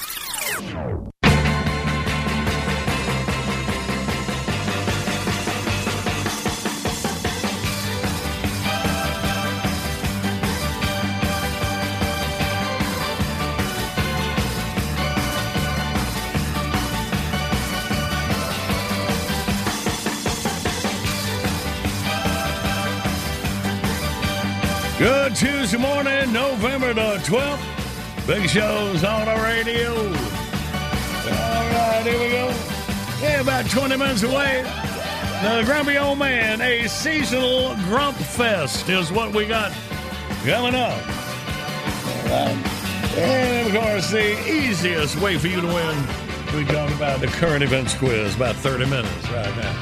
D: Good Tuesday morning, November the twelfth. Big Show's on the radio. All right, here we go. Yeah, about twenty minutes away. The Grumpy Old Man, a seasonal Grump Fest is what we got coming up. All right. And, of course, the easiest way for you to win, we talk about the current events quiz, about thirty minutes right now.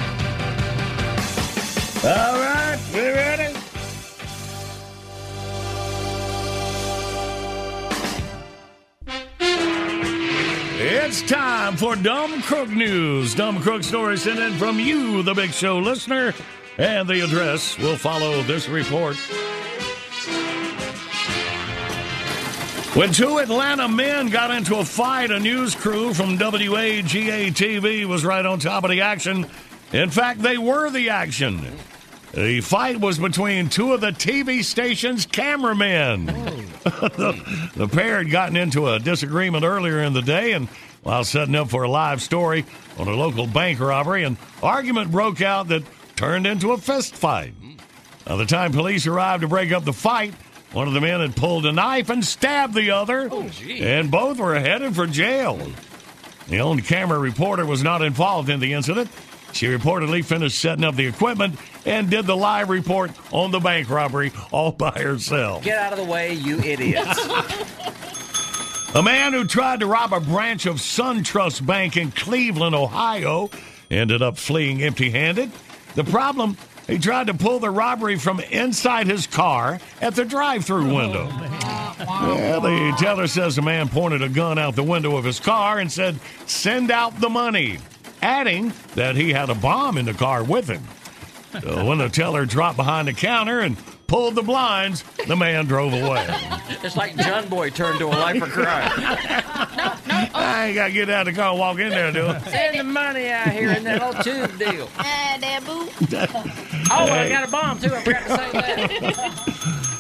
D: All right, we ready? It's time for Dumb Crook News. Dumb Crook stories sent in from you, the Big Show listener, and the address will follow this report. When two Atlanta men got into a fight, a news crew from W A G A T V was right on top of the action. In fact, they were the action. The fight was between two of the T V station's cameramen. the, the pair had gotten into a disagreement earlier in the day, and while setting up for a live story on a local bank robbery, an argument broke out that turned into a fist fight. By the time police arrived to break up the fight, one of the men had pulled a knife and stabbed the other,
F: Oh, gee.
D: and both were headed for jail. The on-camera reporter was not involved in the incident. She reportedly finished setting up the equipment and did the live report on the bank robbery all by herself.
F: Get out of the way, you idiots.
D: A man who tried to rob a branch of SunTrust Bank in Cleveland, Ohio, ended up fleeing empty-handed. The problem, he tried to pull the robbery from inside his car at the drive-through window. Yeah, the teller says the man pointed a gun out the window of his car and said, "Send out the money," adding that he had a bomb in the car with him. So when the teller dropped behind the counter and pulled the blinds, the man drove away.
F: It's like John Boy turned to a life of crime.
D: I ain't got to get out of the car and walk in there, do I?
F: Send the money out here in that old tube deal.
P: Ah, that boo.
F: Oh, I got a bomb, too. I forgot to say that.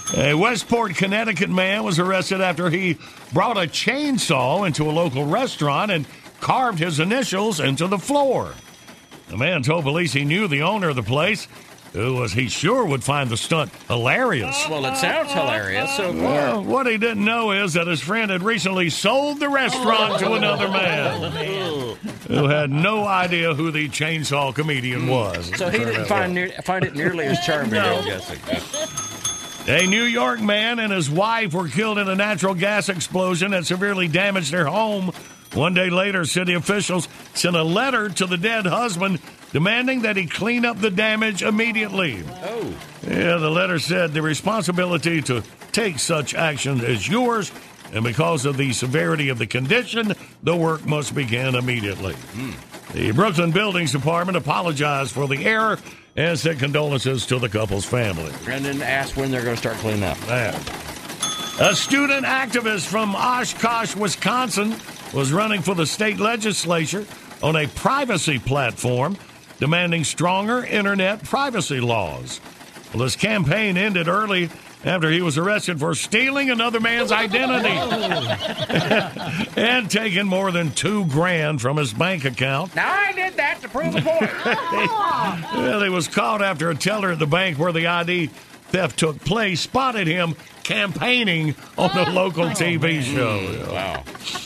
E: A Westport, Connecticut man was arrested after he brought a chainsaw into a local restaurant and carved his initials into the floor. The man told police he knew the owner of the place, who was he sure would find the stunt hilarious.
F: Well, it sounds hilarious so far.
E: Well, what he didn't know is that his friend had recently sold the restaurant to another man who had no idea who the chainsaw comedian was.
F: So he didn't find, near, find it nearly as charming,
E: No.
F: I'm guessing.
E: A New York man and his wife were killed in a natural gas explosion that severely damaged their home. One day later, city officials sent a letter to the dead husband demanding that he clean up the damage immediately.
F: Oh.
E: Yeah, the letter said the responsibility to take such action is yours, and because of the severity of the condition, the work must begin immediately.
F: Mm.
E: The Brooklyn Buildings Department apologized for the error and sent condolences to the couple's family.
F: And then asked when they're going to start cleaning up.
E: Yeah. A student activist from Oshkosh, Wisconsin, was running for the state legislature on a privacy platform demanding stronger internet privacy laws. Well, his campaign ended early after he was arrested for stealing another man's identity and taking more than two grand from his bank account.
K: Now, I did that to prove a point.
E: Well, he was caught after a teller at the bank where the I D theft took place spotted him campaigning on a local T V show.
F: Mm, wow.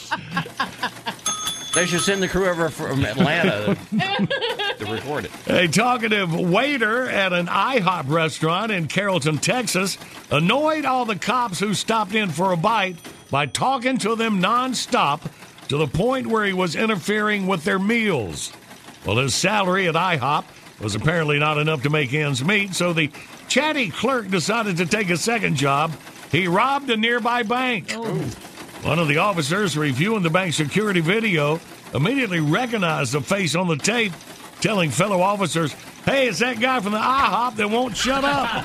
F: They should send the crew over from Atlanta to record it.
E: A talkative waiter at an IHOP restaurant in Carrollton, Texas, annoyed all the cops who stopped in for a bite by talking to them nonstop to the point where he was interfering with their meals. Well, his salary at IHOP was apparently not enough to make ends meet, so the chatty clerk decided to take a second job. He robbed a nearby bank. Oh. One of the officers reviewing the bank's security video immediately recognized the face on the tape, telling fellow officers, "Hey, it's that guy from the IHOP that won't shut up."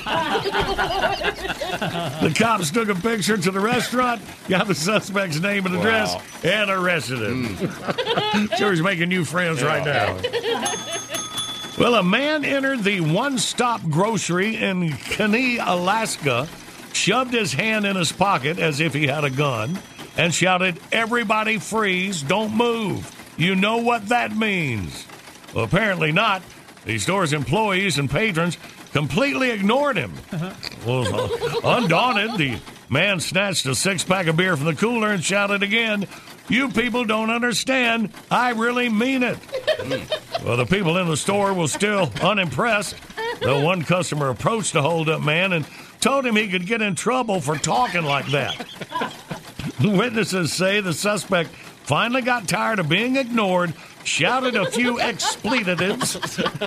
E: The cops took a picture to the restaurant, got the suspect's name and address,
F: Wow.
E: and arrested him. Mm. Sure, he's making new friends yeah. right now. Well, a man entered the one-stop grocery in Kenai, Alaska, shoved his hand in his pocket as if he had a gun, and shouted, "Everybody freeze, don't move. You know what that means." Well, apparently not. The store's employees and patrons completely ignored him. Well, undaunted, the man snatched a six-pack of beer from the cooler and shouted again, "You people don't understand. I really mean it." Well, the people in the store were still unimpressed, though one customer approached the hold-up man and told him he could get in trouble for talking like that. Witnesses say the suspect finally got tired of being ignored, shouted a few expletives,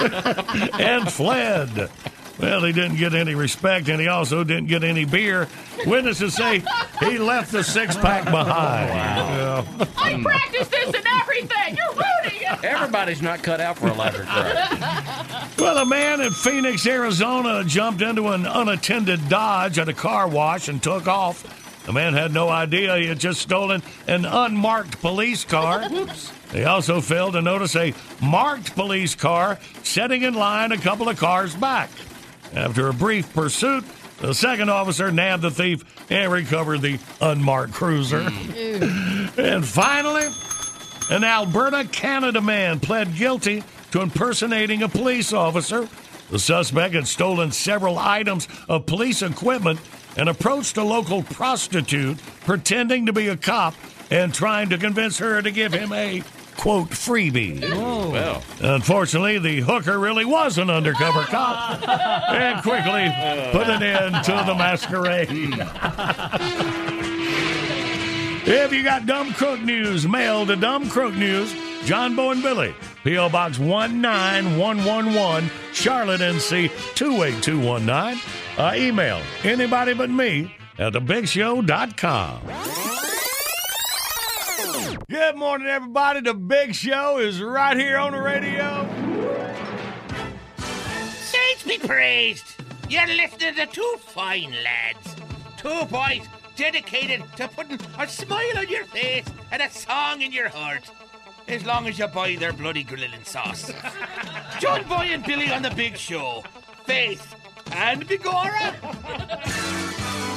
E: and fled. Well, he didn't get any respect, and he also didn't get any beer. Witnesses say he left the six-pack behind.
F: Wow.
E: Yeah.
G: I practiced this and everything. You're ruining it.
F: Everybody's not cut out for a ladder truck.
E: Well, a man in Phoenix, Arizona jumped into an unattended Dodge at a car wash and took off. The man had no idea he had just stolen an unmarked police car. He also failed to notice a marked police car sitting in line a couple of cars back. After a brief pursuit, the second officer nabbed the thief and recovered the unmarked cruiser. And finally, an Alberta, Canada man pled guilty to impersonating a police officer. The suspect had stolen several items of police equipment and approached a local prostitute pretending to be a cop and trying to convince her to give him a, quote, freebie.
F: Oh. Well.
E: Unfortunately, the hooker really was an undercover cop and quickly put an end to the masquerade. If you got Dumb Crook News, mail to Dumb Crook News, John Boy and Billy, P O Box one nine one one one, Charlotte, N C two eight two one nine. Uh, email anybody but me at the big show dot com. Good morning, everybody. The Big Show is right here on the radio.
K: Saints be praised. You're listening to two fine lads. Two boys dedicated to putting a smile on your face and a song in your heart. As long as you buy their bloody grilling sauce. John Boy and Billy on the Big Show. Faith and Bigora.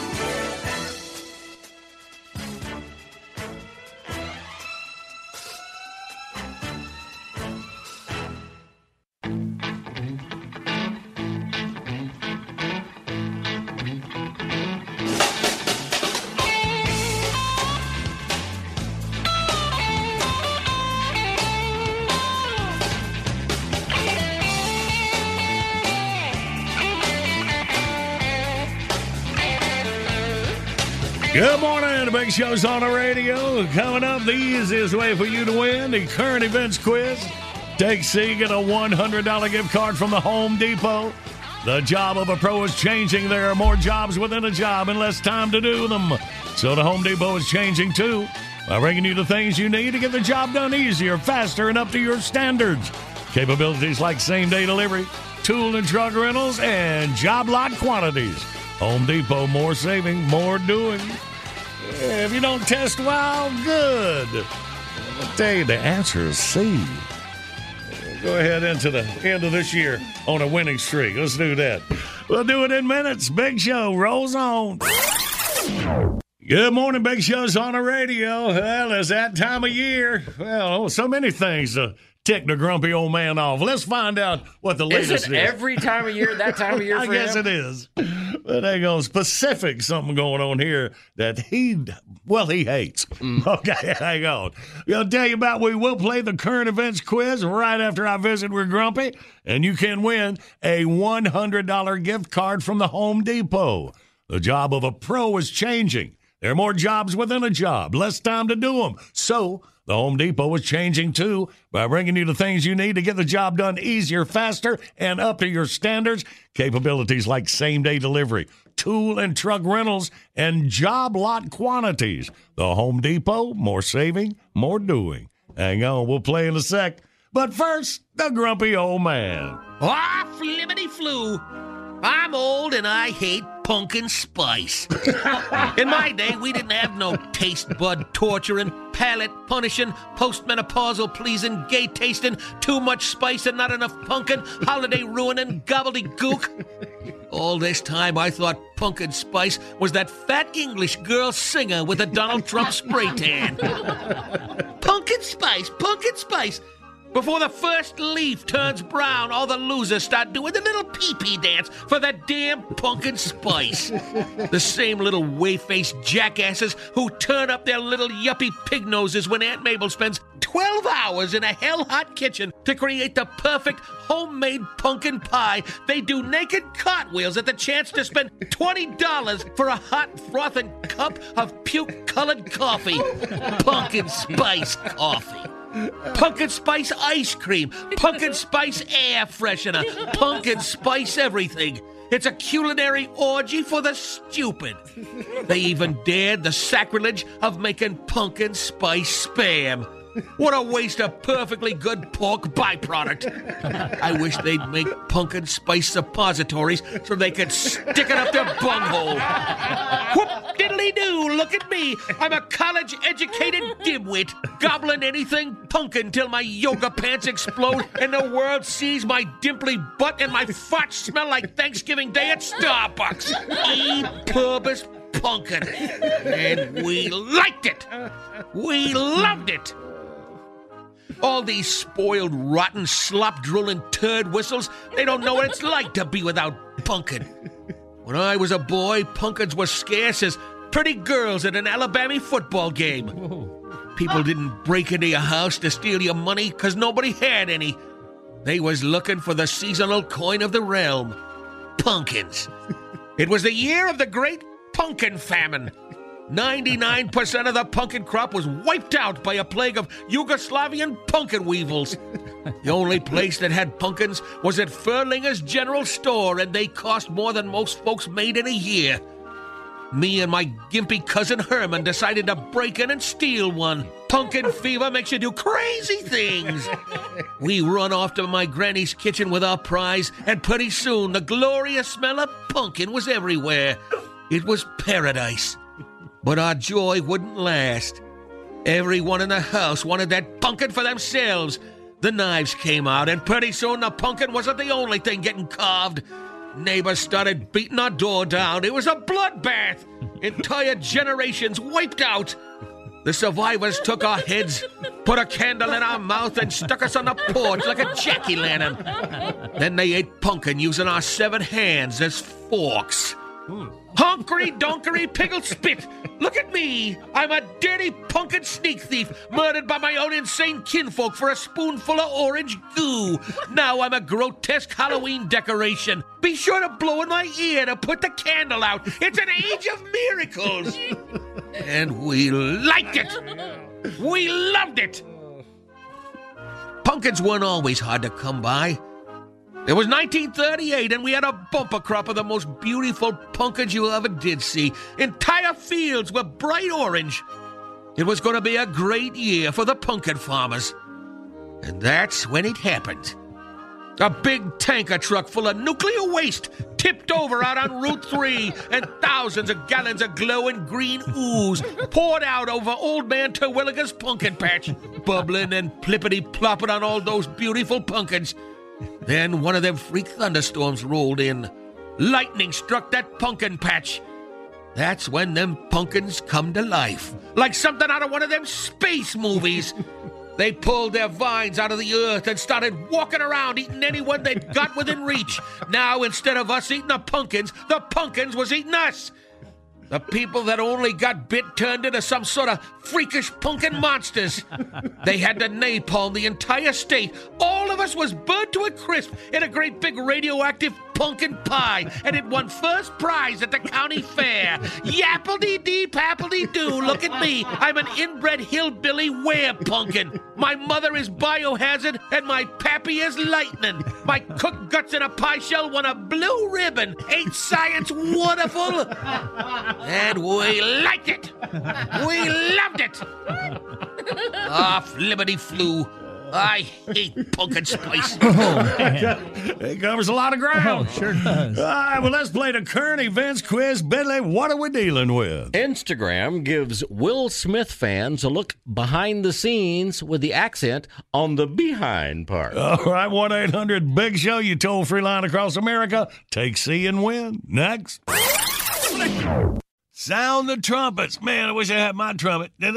E: Good morning. The Big Show's on the radio. Coming up, the easiest way for you to win the current events quiz. Take C, get a one hundred dollars gift card from the Home Depot. The job of a pro is changing. There are more jobs within a job and less time to do them. So the Home Depot is changing too by bringing you the things you need to get the job done easier, faster, and up to your standards. Capabilities like same-day delivery, tool and truck rentals, and job lot quantities. Home Depot, more saving, more doing. If you don't test well, good. I'll tell you the answer is C. Go ahead into the end of this year on a winning streak. Let's do that. We'll do it in minutes. Big Show rolls on. Good morning, Big Show's on the radio. Well, it's that time of year. Well, so many things to tick the grumpy old man off. Let's find out what the latest is.
F: Is it every time of year, that time of year for
E: I guess
F: him?
E: it is. But there goes specific something going on here that he, well, he hates. Mm. Okay, hang on. I'll tell you about, we will play the current events quiz right after I visit with Grumpy, and you can win a one hundred dollars gift card from the Home Depot. The job of a pro is changing. There are more jobs within a job, less time to do them. So the Home Depot is changing too by bringing you the things you need to get the job done easier, faster, and up to your standards. Capabilities like same-day delivery, tool and truck rentals, and job lot quantities. The Home Depot, more saving, more doing. Hang on, we'll play in a sec. But first, the grumpy old man.
L: Ah, flippity flu. I'm old and I hate pumpkin spice. In my day, we didn't have no taste bud torturing, palate punishing, postmenopausal pleasing, gay tasting, too much spice and not enough pumpkin, holiday ruining gobbledygook. All this time I thought pumpkin spice was that fat English girl singer with a Donald Trump spray tan. Pumpkin spice, pumpkin spice. Before the first leaf turns brown, all the losers start doing the little pee-pee dance for that damn pumpkin spice. The same little whey-faced jackasses who turn up their little yuppie pig noses when Aunt Mabel spends twelve hours in a hell-hot kitchen to create the perfect homemade pumpkin pie. They do naked cartwheels at the chance to spend twenty dollars for a hot, frothing cup of puke-colored coffee. Pumpkin spice coffee. Pumpkin spice ice cream, pumpkin spice air freshener, pumpkin spice everything. It's a culinary orgy for the stupid. They even dared the sacrilege of making pumpkin spice spam. What a waste of perfectly good pork byproduct. I wish they'd make pumpkin spice suppositories so they could stick it up their bunghole. Whoop-diddly-doo, look at me. I'm a college-educated dimwit, gobbling anything pumpkin till my yoga pants explode and the world sees my dimply butt and my farts smell like Thanksgiving Day at Starbucks. E pluribus pumpkin. And we liked it. We loved it. All these spoiled, rotten, slop-drooling turd whistles, they don't know what it's like to be without pumpkin. When I was a boy, pumpkins were scarce as pretty girls at an Alabama football game. People didn't break into your house to steal your money because nobody had any. They was looking for the seasonal coin of the realm, pumpkins. It was the year of the great pumpkin famine. ninety-nine percent of the pumpkin crop was wiped out by a plague of Yugoslavian pumpkin weevils. The only place that had pumpkins was at Furlinger's General Store, and they cost more than most folks made in a year. Me and my gimpy cousin Herman decided to break in and steal one. Pumpkin fever makes you do crazy things. We run off to my granny's kitchen with our prize, and pretty soon the glorious smell of pumpkin was everywhere. It was paradise. But our joy wouldn't last. Everyone in the house wanted that pumpkin for themselves. The knives came out, and pretty soon the pumpkin wasn't the only thing getting carved. Neighbors started beating our door down. It was a bloodbath. Entire generations wiped out. The survivors took our heads, put a candle in our mouth, and stuck us on the porch like a jack-o'-lantern. Then they ate pumpkin using our seven hands as forks. Honkery, donkery, pickle spit. Look at me. I'm a dirty pumpkin sneak thief, murdered by my own insane kinfolk for a spoonful of orange goo. Now I'm a grotesque Halloween decoration. Be sure to blow in my ear to put the candle out. It's an age of miracles. And we liked it. We loved it. Pumpkins weren't always hard to come by. It was nineteen thirty-eight, and we had a bumper crop of the most beautiful pumpkins you ever did see. Entire fields were bright orange. It was going to be a great year for the pumpkin farmers. And that's when it happened. A big tanker truck full of nuclear waste tipped over out on Route three, and thousands of gallons of glowing green ooze poured out over Old Man Terwilliger's pumpkin patch, bubbling and plippity-plopping on all those beautiful pumpkins. Then one of them freak thunderstorms rolled in. Lightning struck that pumpkin patch. That's when them pumpkins come to life, like something out of one of them space movies. They pulled their vines out of the earth and started walking around eating anyone they'd got within reach. Now, instead of us eating the pumpkins, the pumpkins was eating us. The people that only got bit turned into some sort of freakish pumpkin monsters. They had to napalm the entire state. All of us was burnt to a crisp in a great big radioactive pumpkin pie, and it won first prize at the county fair. Yappledy-dee, pappledy-doo, look at me. I'm an inbred hillbilly were-pumpkin. My mother is biohazard, and my pappy is lightning. My cooked guts in a pie shell won a blue ribbon. Ain't science wonderful? And we liked it. We loved it. Ah, flippity flu. I hate pumpkin spice.
E: Oh, it covers a lot of ground.
H: Oh, sure does.
E: All right, well, let's play the current events quiz. Bentley, what are we dealing with?
F: Instagram gives Will Smith fans a look behind the scenes with the accent on the behind part.
E: All right, one eight hundred big show, you toll free line across America. Take C and win. Next. Sound the trumpets. Man, I wish I had my trumpet. That's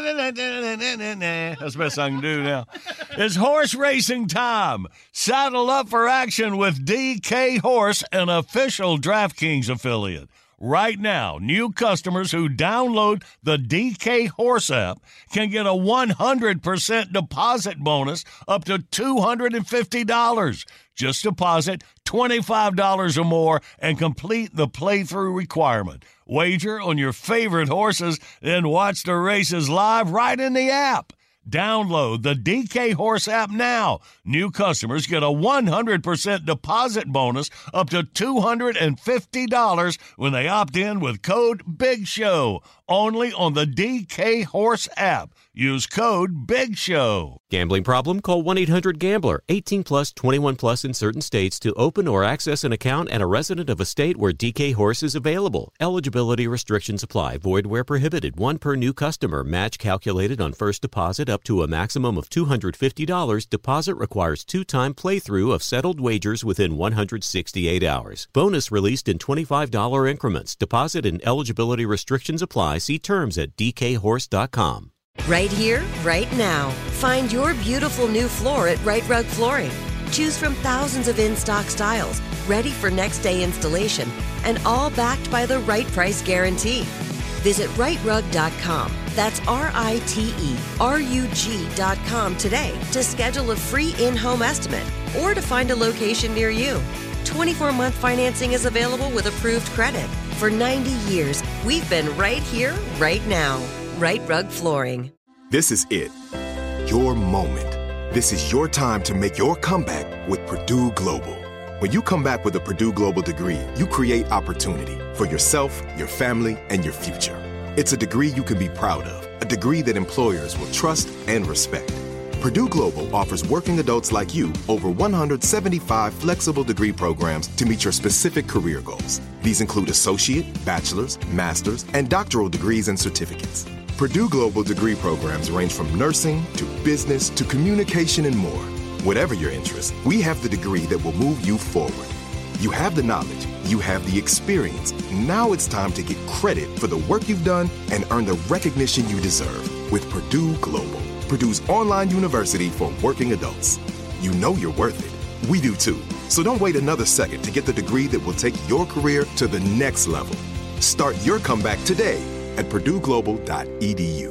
E: the best I can do now. It's horse racing time. Saddle up for action with D K Horse, an official DraftKings affiliate. Right now, new customers who download the D K Horse app can get a one hundred percent deposit bonus up to two hundred fifty dollars. Just deposit twenty-five dollars or more and complete the playthrough requirement. Wager on your favorite horses, then watch the races live right in the app. Download the D K Horse app now. New customers get a one hundred percent deposit bonus up to two hundred fifty dollars when they opt in with code BIGSHOW. Only on the D K Horse app. Use code BIGSHOW.
P: Gambling problem? Call one eight hundred gambler. eighteen plus, twenty-one plus in certain states to open or access an account and a resident of a state where D K Horse is available. Eligibility restrictions apply. Void where prohibited. One per new customer. Match calculated on first deposit up to a maximum of two hundred fifty dollars. Deposit requires two-time playthrough of settled wagers within one hundred sixty-eight hours. Bonus released in twenty-five dollars increments. Deposit and eligibility restrictions apply. See terms at d k horse dot com.
A: Right here, right now. Find your beautiful new floor at Right Rug Flooring. Choose from thousands of in-stock styles, ready for next day installation, and all backed by the right price guarantee. Visit right rug dot com. That's R I T E R U G dot com today to schedule a free in-home estimate or to find a location near you. twenty-four month financing is available with approved credit. For ninety years, we've been right here, right now. Right Rug Flooring.
B: This is it. Your moment. This is your time to make your comeback with Purdue Global. When you come back with a Purdue Global degree, you create opportunity for yourself, your family, and your future. It's a degree you can be proud of, a degree that employers will trust and respect. Purdue Global offers working adults like you over one hundred seventy-five flexible degree programs to meet your specific career goals. These include associate, bachelor's, master's, and doctoral degrees and certificates. Purdue Global degree programs range from nursing to business to communication and more. Whatever your interest, we have the degree that will move you forward. You have the knowledge, you have the experience. Now it's time to get credit for the work you've done and earn the recognition you deserve with Purdue Global, Purdue's online university for working adults. You know you're worth it. We do too. So don't wait another second to get the degree that will take your career to the next level. Start your comeback today at purdue global dot e d u.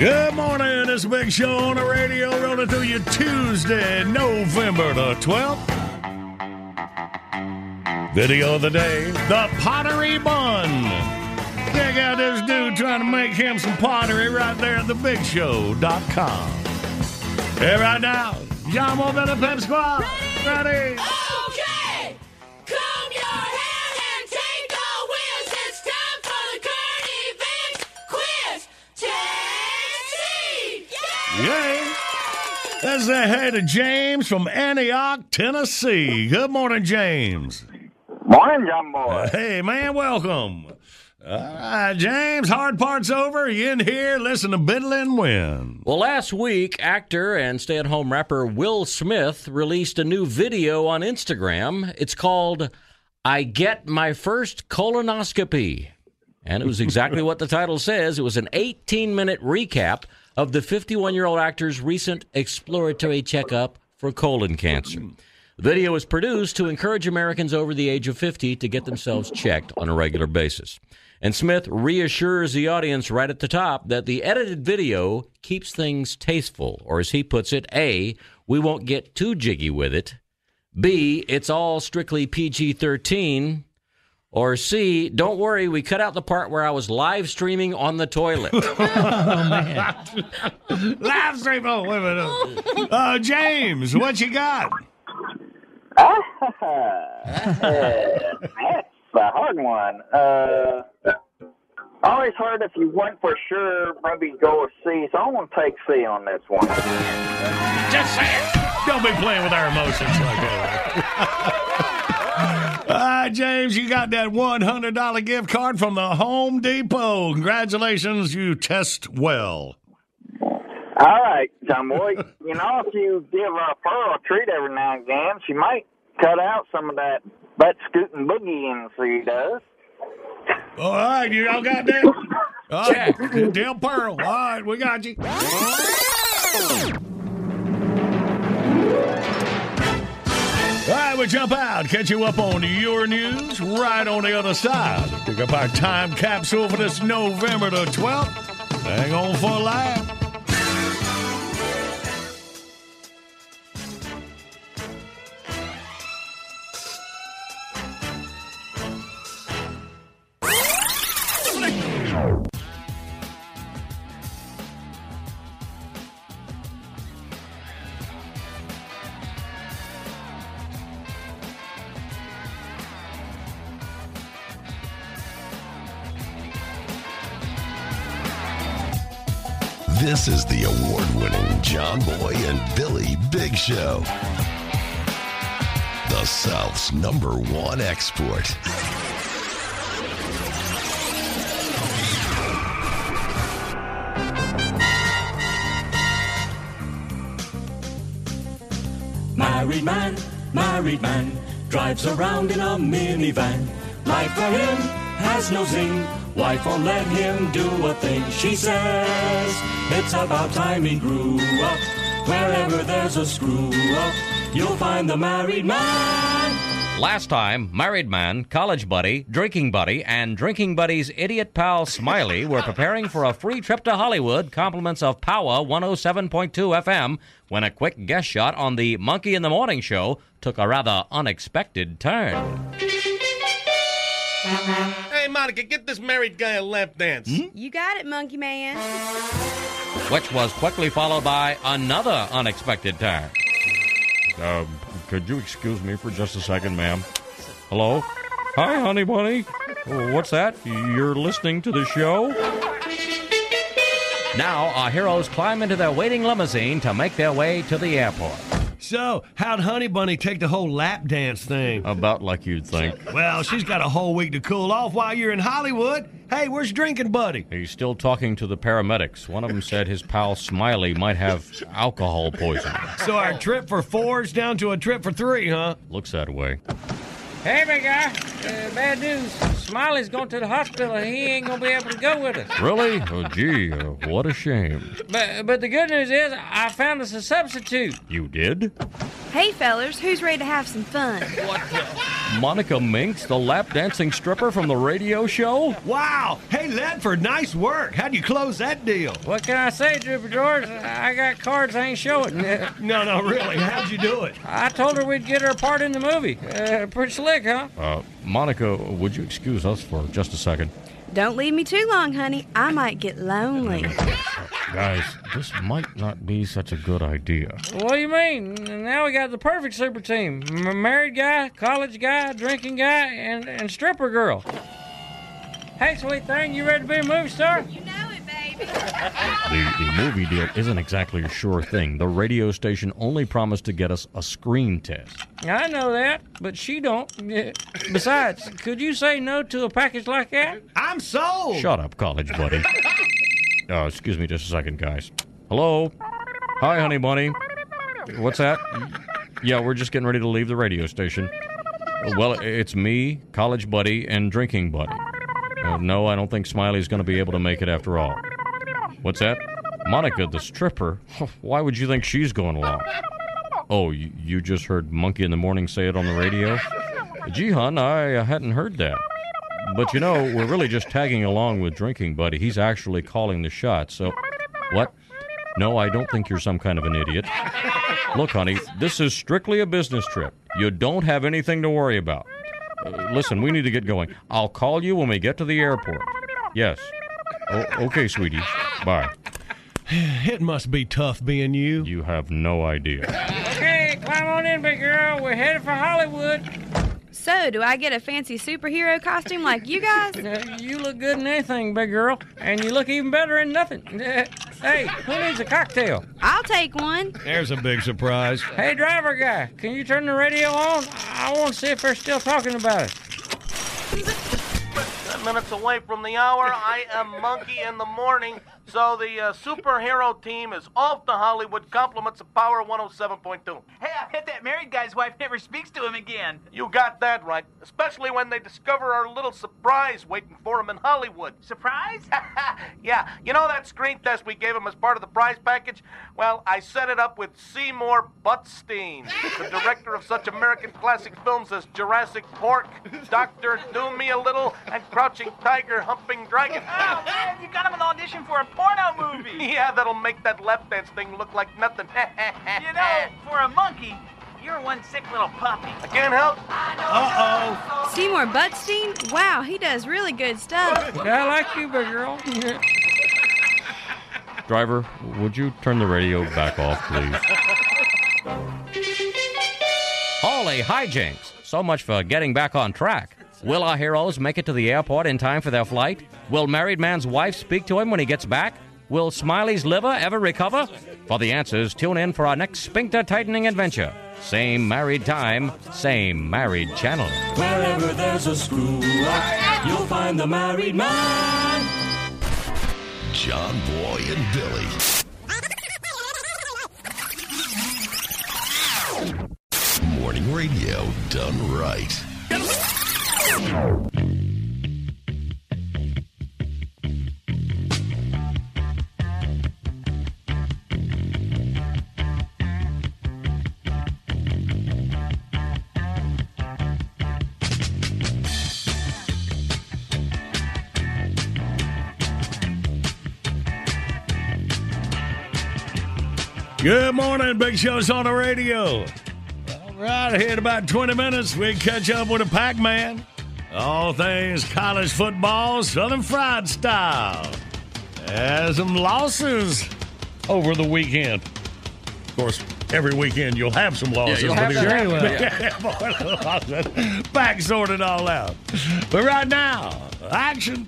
E: Good morning. It's a Big Show on the radio, rolling through you Tuesday, November the twelfth. Video of the day, the pottery bun. Check out this dude trying to make him some pottery right there at the big show dot com. Hey, right now, John Boy Billy Pep Squad. Ready? Ready?
I: Okay! Comb your hair and take the whiz. It's time for the current events quiz. Tennessee!
E: Yay! Let's say hey to James from Antioch, Tennessee. Good morning, James.
Q: Morning, John Boy.
E: Hey, man, welcome. All right, James, hard part's over. You in here? Listen to Biddle and Win.
F: Well, last week, actor and stay-at-home rapper Will Smith released a new video on Instagram. It's called I Get My First Colonoscopy. And it was exactly what the title says. It was an eighteen-minute recap of the fifty-one-year-old actor's recent exploratory checkup for colon cancer. The video was produced to encourage Americans over the age of fifty to get themselves checked on a regular basis. And Smith reassures the audience right at the top that the edited video keeps things tasteful, or as he puts it, A, we won't get too jiggy with it, B, it's all strictly P G thirteen, or C, don't worry, we cut out the part where I was live streaming on the toilet.
E: Oh, man. Live stream. Oh, wait a minute. Uh, James, what you got?
Q: Ah, that's a hard one. Uh, I always heard if you went for sure, maybe go with C, so I'm going to take C on this one.
E: Just say it. Don't be playing with our emotions like that. All right, James, you got that one hundred dollars gift card from the Home Depot. Congratulations, you test well.
Q: All right, John Boy. You know, if you give a Pearl a treat every now and again, she might cut out some of that butt scooting boogie in she does.
E: All right, you all got that? All right, Deal Pearl. All right, we got you. All right, we jump out, catch you up on your news right on the other side. Pick up our time capsule for this November the twelfth. Hang on for a laugh.
R: This is the award-winning John Boy and Billy Big Show. The South's number one export.
I: Married man, married man, drives around in a minivan. Life for him has no zing. Wife won't let him do a thing. She says it's about time he grew up. Wherever there's a screw up, you'll find the married man.
F: Last time, married man, college buddy, drinking buddy, and drinking buddy's idiot pal Smiley were preparing for a free trip to Hollywood, compliments of Power one oh seven point two F M, when a quick guest shot on the Monkey in the Morning show took a rather unexpected turn.
L: Hey, Monica, get this married guy a lap dance.
F: Hmm?
S: You got it, Monkey Man.
F: Which was quickly followed by another unexpected turn.
T: Um, could you excuse me for just a second, ma'am? Hello? Hi, honey bunny. What's that? You're listening to the show?
F: Now, our heroes climb into their waiting limousine to make their way to the airport.
U: So, how'd Honey Bunny take the whole lap dance thing?
T: About like you'd think.
U: Well, she's got a whole week to cool off while you're in Hollywood. Hey, where's Drinking Buddy?
T: He's still talking to the paramedics. One of them said his pal Smiley might have alcohol poisoning.
U: So our trip for four is down to a trip for three, huh?
T: Looks that way.
K: Hey, big guy. Uh, bad news. Smiley's going to the hospital. He ain't going to be able to go with us.
T: Really? Oh, gee, uh, what a shame.
K: But but the good news is I found us a substitute.
T: You did?
S: Hey, fellers, who's ready to have some fun?
K: What the?
T: Monica Minks, the lap dancing stripper from the radio show?
U: Wow. Hey, Ledford, nice work. How'd you close that deal?
T: What can I say, Dripper George? I got cards I ain't showing.
U: No, no, really. How'd you do it?
T: I told her we'd get her a part in the movie. Uh, pretty slick, huh? Uh, Monica, would you excuse us for just a second?
S: Don't leave me too long, honey. I might get lonely.
T: Guys, this might not be such a good idea. What do you mean? Now we got the perfect super team. M- married guy, college guy, drinking guy, and, and stripper girl. Hey, sweet thing, you ready to be a movie star?
S: You know it, baby.
T: The, the movie deal isn't exactly a sure thing. The radio station only promised to get us a screen test. I know that, but she don't. Besides, could you say no to a package like that?
U: I'm sold.
T: Shut up, college buddy. Oh, excuse me just a second, guys. Hello? Hi, honey bunny. What's that? Yeah, we're just getting ready to leave the radio station. Well, it's me, college buddy, and drinking buddy. Uh, no, I don't think Smiley's going to be able to make it after all. What's that? Monica, the stripper? Why would you think she's going along? Oh, you, you just heard Monkey in the Morning say it on the radio? Gee, hon, I uh, hadn't heard that. But, you know, we're really just tagging along with Drinking Buddy. He's actually calling the shots, so... What? No, I don't think you're some kind of an idiot. Look, honey, this is strictly a business trip. You don't have anything to worry about. Uh, listen, we need to get going. I'll call you when we get to the airport. Yes. O- okay, sweetie. Bye.
U: It must be tough being you.
T: You have no idea. Okay, climb on in, big girl. We're headed for Hollywood.
S: So, do I get a fancy superhero costume like you guys?
T: Uh, you look good in anything, big girl. And you look even better in nothing. Uh, hey, who needs a cocktail?
S: I'll take one.
U: There's a big surprise.
T: Hey, driver guy, can you turn the radio on? I want to see if they're still talking about it.
K: Ten minutes away from the hour, I am Monkey in the Morning. So the uh, superhero team is off to Hollywood. Compliments of Power one oh seven point two.
V: Hey, I bet that married guy's wife never speaks to him again.
K: You got that right. Especially when they discover our little surprise waiting for him in Hollywood.
V: Surprise?
K: Yeah. You know that screen test we gave him as part of the prize package? Well, I set it up with Seymour Butstein, the director of such American classic films as Jurassic Pork, Doctor Do Me a Little, and Crouching Tiger, Humping Dragon.
V: Oh, man, you got him an audition for a porno movie.
K: Yeah, that'll make that lap dance thing look like nothing.
V: You know, for a monkey, you're one sick little puppy.
K: I can't help.
V: Uh-oh.
S: Seymour Butstein? Wow, he does really good stuff.
T: Yeah, I like you, big girl. Driver, would you turn the radio back off, please? Holy hijinks. So much for getting back on track. Will our heroes make it to the airport in time for their flight? Will married man's wife speak to him when he gets back? Will Smiley's liver ever recover? For the answers, tune in for our next sphincter-tightening adventure. Same married time, same married channel.
I: Wherever there's a screw-up, you'll find the married man.
R: John Boy and Billy. Morning radio done right.
E: Good morning, Big Show's on the radio. All right, here in about twenty minutes, we catch up with a Pac-Man. All things college football, Southern Fried style. There's some losses over the weekend. Of course, every weekend you'll have some losses.
T: Yeah, you'll have
E: but yeah. Back sorted all out. But right now, action.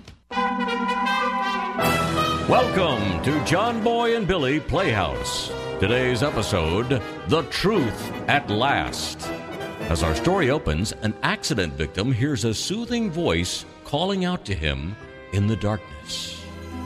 T: Welcome to John Boy and Billy Playhouse. Today's episode, The Truth at Last. As our story opens, an accident victim hears a soothing voice calling out to him in the darkness.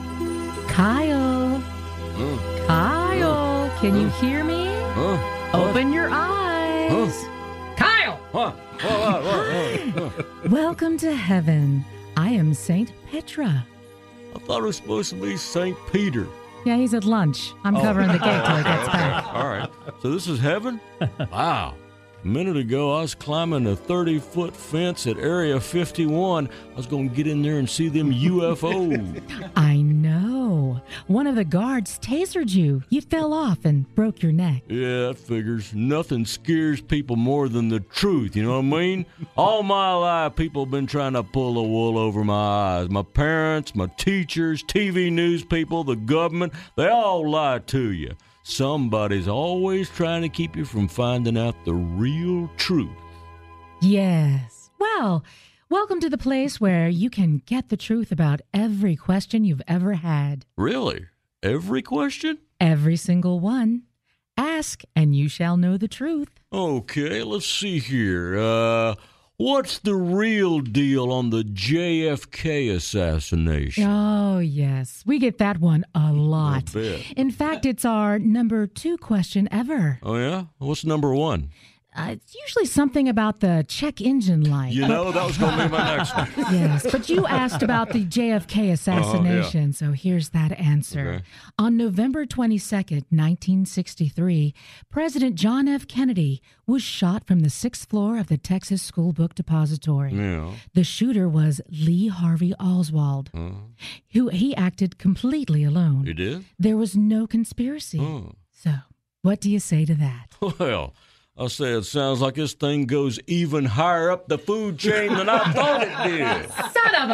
G: Kyle.
T: Uh,
G: Kyle,
T: uh,
G: can
T: uh,
G: you hear me?
T: Uh,
G: Open your eyes.
T: Uh,
G: Kyle!
T: Uh, uh, uh, uh,
G: Welcome to heaven. I am Saint Petra.
T: I thought it was supposed to be Saint Peter.
G: Yeah, he's at lunch. I'm
T: Oh.
G: covering the gate till he gets
T: Okay,
G: back.
T: All right. So this is heaven? Wow. A minute ago, I was climbing a thirty-foot fence at Area fifty-one. I was going to get in there and see them U F Os.
G: I know. One of the guards tasered you. You fell off and broke your neck.
T: Yeah, that figures. Nothing scares people more than the truth, you know what I mean? All my life, people have been trying to pull the wool over my eyes. My parents, my teachers, T V news people, the government, they all lie to you. Somebody's always trying to keep you from finding out the real truth.
G: Yes. Well, welcome to the place where you can get the truth about every question you've ever had.
T: Really? Every question?
G: Every single one. Ask, and you shall know the truth.
T: Okay, let's see here. Uh, what's the real deal on the J F K assassination?
G: Oh, yes. We get that one a lot.
T: I bet.
G: In fact, it's our number two question ever.
T: Oh, yeah? What's number one?
G: Uh, it's usually something about the check engine light.
T: You
G: but-
T: know, that was going to be my next one.
G: Yes, but you asked about the J F K assassination,
T: Uh-huh, yeah.
G: so here's that answer.
T: Okay.
G: On November twenty-second, nineteen sixty-three, President John F. Kennedy was shot from the sixth floor of the Texas School Book Depository.
T: Yeah.
G: The shooter was Lee Harvey Oswald,
T: Uh,
G: who he acted completely alone.
T: you did?
G: There was no conspiracy.
T: Oh.
G: So, what do you say to that?
T: Well, I'll say it sounds like this thing goes even higher up the food chain than I thought it did.
G: Son of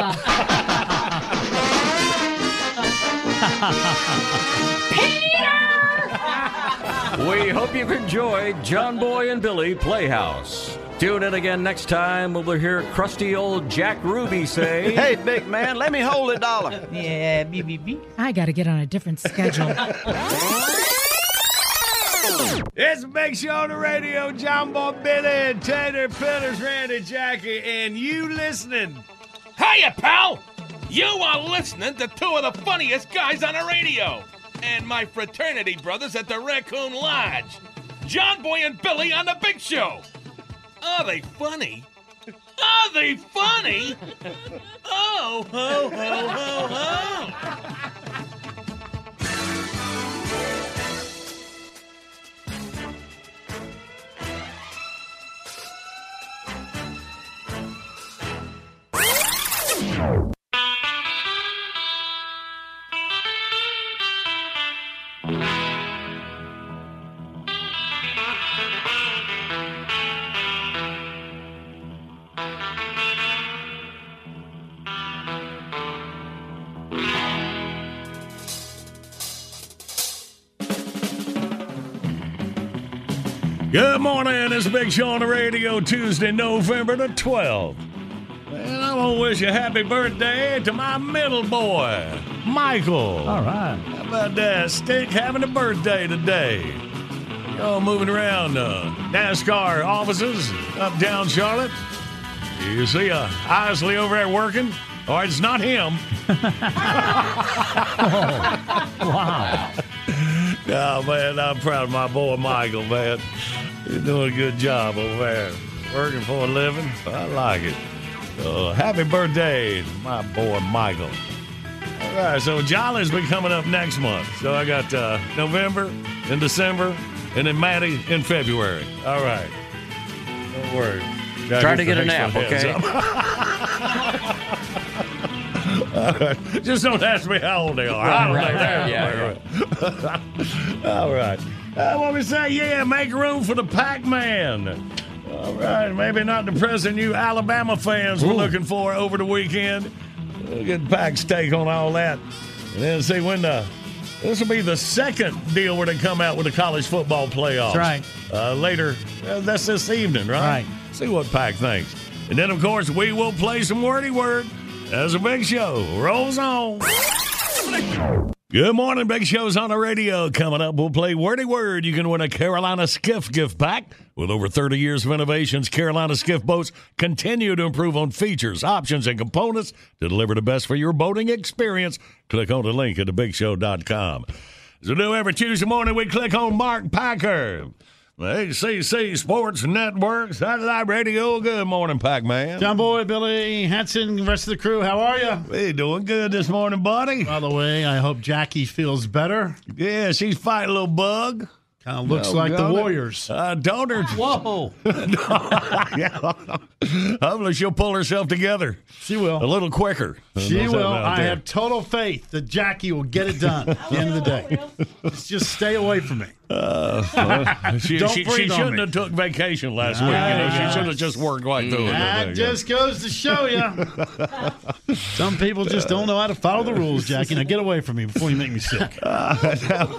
G: a...
T: We hope you've enjoyed John Boy and Billy Playhouse. Tune in again next time when we'll hear crusty old Jack Ruby say,
C: Hey, big man, let me hold a dollar.
G: Yeah, beep, beep, beep. I got to get on a different schedule.
U: It's a big show on the radio. John Boy, Billy, Tater, Pillars, Randy, Jackie, and you listening.
K: Hiya, pal! You are listening to two of the funniest guys on the radio. And my fraternity brothers at the Raccoon Lodge. John Boy and Billy on the Big Show. Are they funny? Are they funny? Oh, ho, ho, ho, ho.
E: Good morning. It's a big show on the radio, Tuesday, November the twelfth. And I want to wish a happy birthday to my middle boy, Michael.
H: All right.
E: How about that? Stick having a birthday today. Y'all moving around uh, NASCAR offices uptown Charlotte. You see uh, Isley over there working? All right, it's not him.
H: Oh, wow.
E: No, man, I'm proud of my boy Michael, man. He's doing a good job over there. Working for a living. I like it. Uh, happy birthday to my boy Michael. All right, so Jolly's been coming up next month. So I got uh, November and December, and then Maddie in February. All right. Don't worry. Gotta
T: Try to
E: the
T: get a
E: next
T: nap,
E: one heads
T: okay?
E: up. All right. Just don't ask me how old they are. I don't
T: Right,
E: know
T: right,
E: that.
T: yeah,
E: All right. I want to say, yeah, make room for the Pac-Man. All right. Maybe not the present you Alabama fans were looking for over the weekend. We'll get Pac's take on all that. And then see when the... This will be the second deal where they come out with the college football playoffs.
H: That's right.
E: Uh, later. Uh, that's this evening, right?
H: Right.
E: See what Pac thinks. And then, of course, we will play some wordy word as a big show rolls on. Good morning, Big Show's on the radio. Coming up, we'll play Wordy Word. You can win a Carolina Skiff gift pack. With over thirty years of innovations, Carolina Skiff boats continue to improve on features, options, and components to deliver the best for your boating experience. Click on the link at the big show dot com. As we do every Tuesday morning, we click on Mark Packer. A C C Sports Network, Satellite Radio. Good morning, Pac-Man.
H: John Boy, Billy, Hanson, the rest of the crew, how are you?
E: Hey, doing good this morning, buddy.
H: By the way, I hope Jackie feels better.
E: Yeah, she's fighting a little bug.
H: Kind of looks
E: No,
H: like the
E: got it.
H: Warriors.
E: Uh, Donor.
H: Whoa.
E: Yeah. Hopefully she'll pull herself together.
H: She will.
E: A little quicker.
H: She
E: How's that
H: will.
E: out
H: I
E: there?
H: have total faith that Jackie will get it done at the end of the day. Just, just stay away from me.
E: Uh, well, she
H: Don't
E: she, she
H: breathe on
E: shouldn't
H: me.
E: have took vacation last
H: Ah,
E: week. You know,
H: yeah.
E: she should have just worked right through it.
H: That just goes to show you. Some people just don't know how to follow the rules, Jackie. Now get away from me before you make me sick.
E: Uh,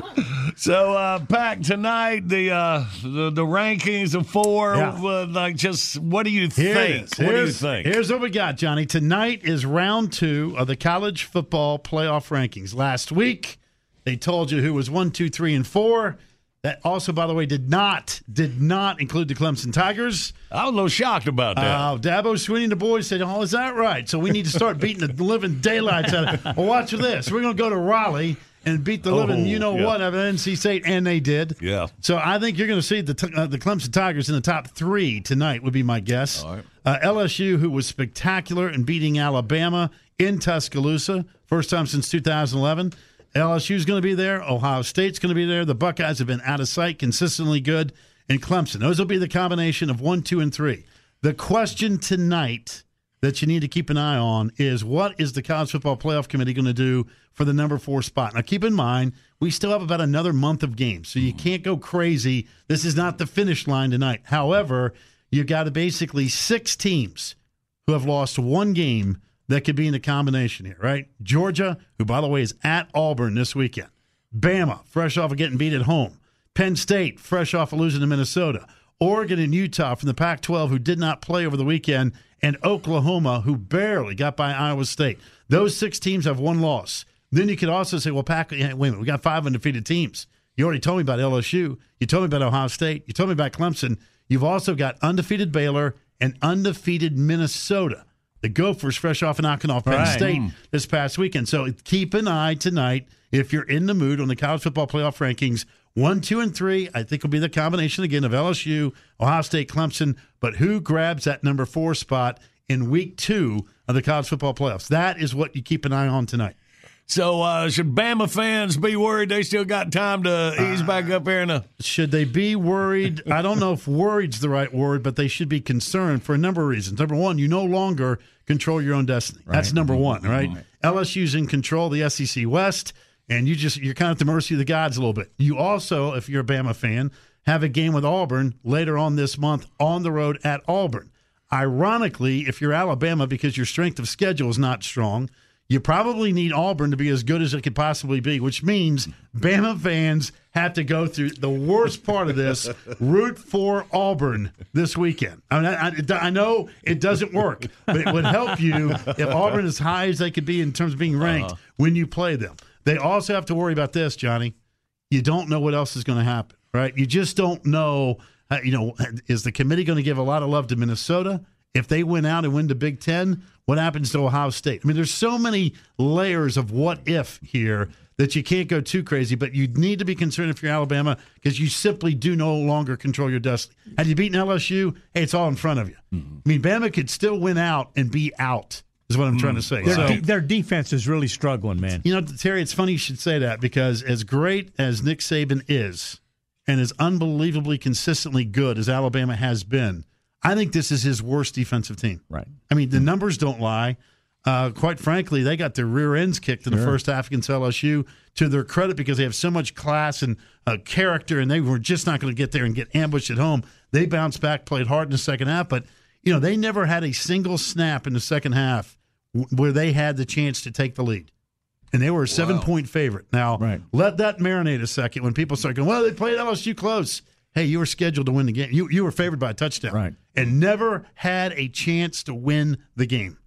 E: so, uh, Pac, tonight the uh, the the rankings of four.
H: Yeah.
E: Uh, like, just what do you
H: Here
E: think?
H: it is.
E: What do you
H: Here's-
E: think?
H: Here's what we got, Johnny. Tonight is round two of the college football playoff rankings. Last week, they told you who was one, two, three, and four. That also, by the way, did not did not include the Clemson Tigers.
E: I was a little shocked about that.
H: Uh, Dabo Swinney and the boys said, "Oh, is that right? So we need to start beating the living daylights out of it." Well, watch this. We're going to go to Raleigh and beat the living,
E: Oh,
H: you know
E: yeah.
H: what, out of N C State, and they did.
E: Yeah.
H: So I think you're going to see the t- uh, the Clemson Tigers in the top three tonight. Would be my guess.
E: All right.
H: Uh, L S U, who was spectacular in beating Alabama in Tuscaloosa, first time since two thousand eleven. L S U's going to be there. Ohio State's going to be there. The Buckeyes have been out of sight, consistently good. And Clemson. Those will be the combination of one, two, and three. The question tonight that you need to keep an eye on is what is the College Football Playoff Committee going to do for the number four spot? Now, keep in mind, we still have about another month of games, so you can't go crazy. This is not the finish line tonight. However, you've got basically six teams who have lost one game that could be in the combination here, right? Georgia, who, by the way, is at Auburn this weekend. Bama, fresh off of getting beat at home. Penn State, fresh off of losing to Minnesota. Oregon and Utah from the Pac twelve, who did not play over the weekend. And Oklahoma, who barely got by Iowa State. Those six teams have one loss. Then you could also say, well, Pac, yeah, wait a minute, we got five undefeated teams. You already told me about L S U. You told me about Ohio State. You told me about Clemson. You've also got undefeated Baylor and undefeated Minnesota. The Gophers fresh off and knocking off Penn
E: Right.
H: State
E: Mm.
H: this past weekend. So keep an eye tonight if you're in the mood on the college football playoff rankings. One, two, and three, I think will be the combination again of L S U, Ohio State, Clemson. But who grabs that number four spot in week two of the college football playoffs? That is what you keep an eye on tonight.
E: So uh, should Bama fans be worried they still got time to ease back up here in the
H: Should they be worried? I don't know if worried's the right word, but they should be concerned for a number of reasons. Number one, you no longer control your own destiny. That's number one, right? L S U's in control of the S E C West, and you just you're kind of at the mercy of the gods a little bit. You also, if you're a Bama fan, have a game with Auburn later on this month on the road at Auburn. Ironically, if you're Alabama, because your strength of schedule is not strong, you probably need Auburn to be as good as it could possibly be, which means Bama fans have to go through the worst part of this, root for Auburn this weekend. I mean, I, I, I know it doesn't work, but it would help you if Auburn is as high as they could be in terms of being ranked
E: Uh-huh.
H: when you play them. They also have to worry about this, Johnny. You don't know what else is going to happen, right? You just don't know, uh, you know, is the committee going to give a lot of love to Minnesota? If they win out and win the Big Ten, what happens to Ohio State? I mean, there's so many layers of what if here that you can't go too crazy, but you need to be concerned if you're Alabama because you simply do no longer control your destiny. Had you beaten L S U, hey, it's all in front of you.
E: Mm-hmm.
H: I mean, Bama could still win out and be out, is what I'm trying to say.
J: Their,
H: So-
J: de- their defense is really struggling, man.
H: you know, Terry, it's funny you should say that because as great as Nick Saban is and as unbelievably consistently good as Alabama has been, I think this is his worst defensive team.
J: Right.
H: I mean, the numbers don't lie. Uh, quite frankly, they got their rear ends kicked in the
J: Sure.
H: first half against L S U to their credit because they have so much class and uh, character, and they were just not going to get there and get ambushed at home. They bounced back, played hard in the second half, but you know they never had a single snap in the second half w- where they had the chance to take the lead. And they were a seven-point favorite. Now,
J: Right.
H: let that marinate a second when people start going, well, they played L S U close. Hey, you were scheduled to win the game. You you were favored by a touchdown.
J: Right.
H: And never had a chance to win the game.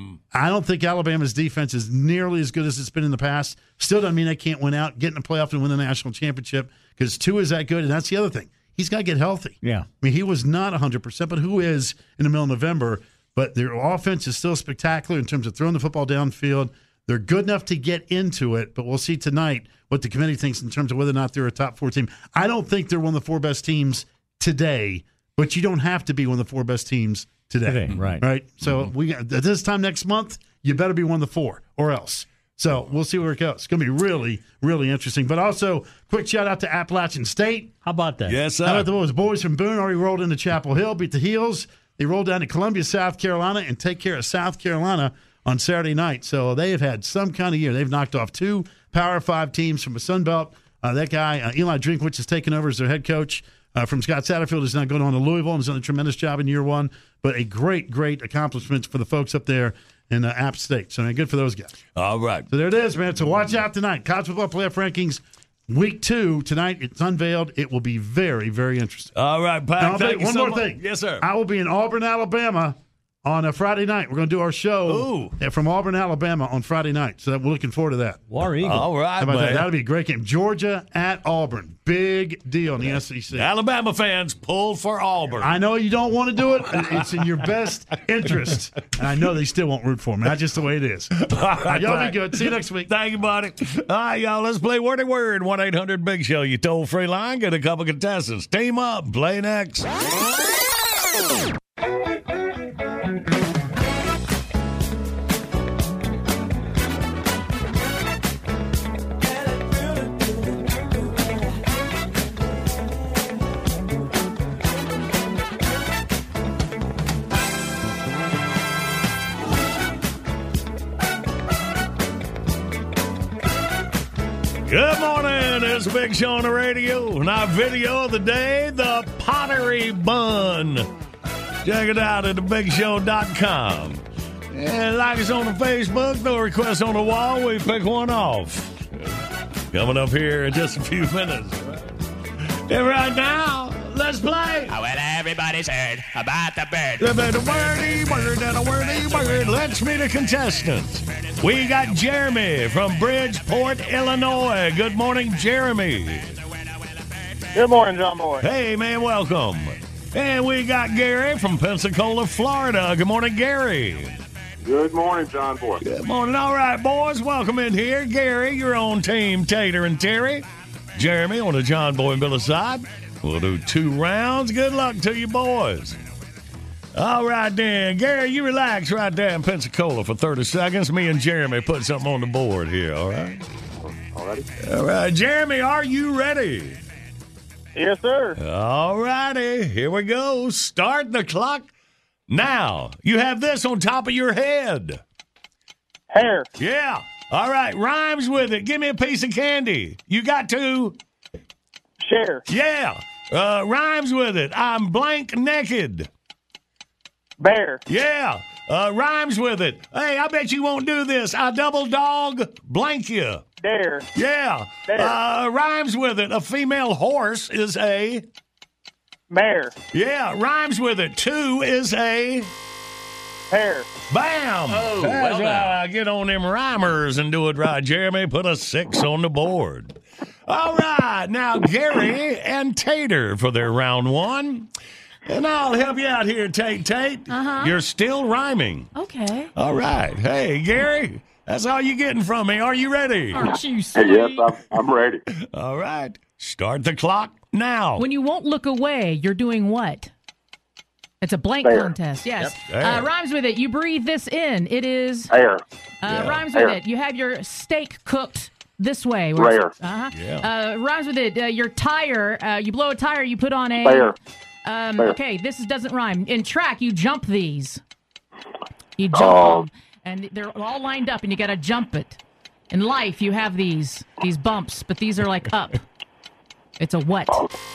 H: I don't think Alabama's defense is nearly as good as it's been in the past. Still doesn't mean they can't win out, get in the playoff, and win the national championship because Tua is that good. And that's the other thing. He's got to get healthy.
J: Yeah.
H: I mean, he was not one hundred percent, but who is in the middle of November? But their offense is still spectacular in terms of throwing the football downfield. They're good enough to get into it, but we'll see tonight what the committee thinks in terms of whether or not they're a top four team. I don't think they're one of the four best teams today, but you don't have to be one of the four best teams today.
J: Today, right.
H: Right? So we got, at this time next month, you better be one of the four or else. So we'll see where it goes. It's going to be really, really interesting. But also, quick shout out to Appalachian State.
J: How about that?
E: Yes, sir.
H: How about the boys? Boys from Boone already rolled into Chapel Hill, beat the Heels. They rolled down to Columbia, South Carolina, and take care of South Carolina on Saturday night. So they have had some kind of year. They've knocked off two Power Five teams from the Sun Belt. Uh, that guy, uh, Eli Drinkwitz, has taken over as their head coach uh, from Scott Satterfield. Is now going on to Louisville and has done a tremendous job in year one. But a great, great accomplishment for the folks up there in uh, App State. So, man, good for those guys.
E: All right.
H: So there it is, man. So watch out tonight. College football playoff rankings, week two tonight. It's unveiled. It will be very, very interesting.
E: All right, Pat.
H: Now, I'll
E: thank
H: tell you
E: you
H: one
E: so
H: more
E: much.
H: thing.
E: Yes, sir.
H: I will be in Auburn, Alabama on a Friday night. We're going to do our show
E: Ooh.
H: from Auburn, Alabama on Friday night. So we're looking forward to that.
J: War Eagle.
E: All right,
H: How about that?
E: man.
H: That'll be a great game. Georgia at Auburn. Big deal in the S E C.
E: Alabama fans, pull for Auburn.
H: I know you don't want to do it. It's in your best interest. And I know they still won't root for me. That's just the way it is.
E: All right,
H: Y'all
E: Pat.
H: be good. See you next week.
E: Thank you, buddy. All right, y'all, let's play Wordy Word. one eight hundred big show. You toll-free line. Get a couple contestants. Team up. Play next. Good morning. It's Big Show on the radio. And our video of the day, the Pottery Bun. Check it out at the big show dot com. And like us on the Facebook, no requests on the wall. We pick one off. Coming up here in just a few minutes. And right now, let's play.
K: Oh, well, everybody's heard about the bird.
E: The wordy word and a wordy word. Let's meet a contestant. We got Jeremy from Bridgeport, Illinois. Good morning, Jeremy.
M: Good morning, John Boy.
E: Hey, man, welcome. And we got Gary from Pensacola, Florida. Good morning, Gary.
M: Good morning, John Boy.
E: Good morning. All right, boys, welcome in here. Gary, you're on Team Tater and Terry. Jeremy on the John Boy and Billy side. We'll do two rounds. Good luck to you, boys. All right, then. Gary, you relax right there in Pensacola for thirty seconds. Me and Jeremy put something on the board here, all right?
M: All righty.
E: All right, Jeremy, are you ready?
M: Yes, sir.
E: All righty. Here we go. Start the clock now. You have this on top of your head.
M: Hair.
E: Yeah. All right. Rhymes with it. Give me a piece of candy. You got to.
M: Share.
E: Yeah. Uh, rhymes with it. I'm blank naked.
M: Bear.
E: Yeah. Uh, rhymes with it. Hey, I bet you won't do this. I double dog blank you.
M: Dare.
E: Yeah.
M: Dare.
E: Uh, rhymes with it. A female horse is a.
M: Mare.
E: Yeah. Rhymes with it. Two is a.
M: Hair.
E: Bam!
F: Oh,
E: That's
F: well
E: right. I get on them rhymers and do it right, Jeremy. Put a six on the board. All right. Now, Gary and Tater for their round one. And I'll help you out here, Tate Tate.
G: Uh-huh.
E: You're still rhyming.
G: Okay.
E: All right. Hey, Gary, that's all you're getting from me. Are you ready?
G: Aren't you sweet?
M: Yes, I'm, I'm ready.
E: All right. Start the clock now.
G: When you won't look away, you're doing what? It's a blank
M: Bear.
G: contest. Yes.
E: Yep.
G: Uh, rhymes with it. You breathe this in. It is.
M: Hair.
G: Uh,
E: Yeah.
G: Rhymes with
M: Hair.
G: it. You have your steak cooked this way.
M: Rare.
G: Uh-huh.
E: Yeah.
G: Uh, rhymes with it. Uh, your tire. Uh, you blow a tire. You put on a.
M: Bear.
G: Um,
M: Bear.
G: okay, this is, doesn't rhyme. In track, you jump these. You jump
M: Oh.
G: them, and they're all lined up, and you got to jump it. In life, you have these these bumps, but these are like up. It's a what?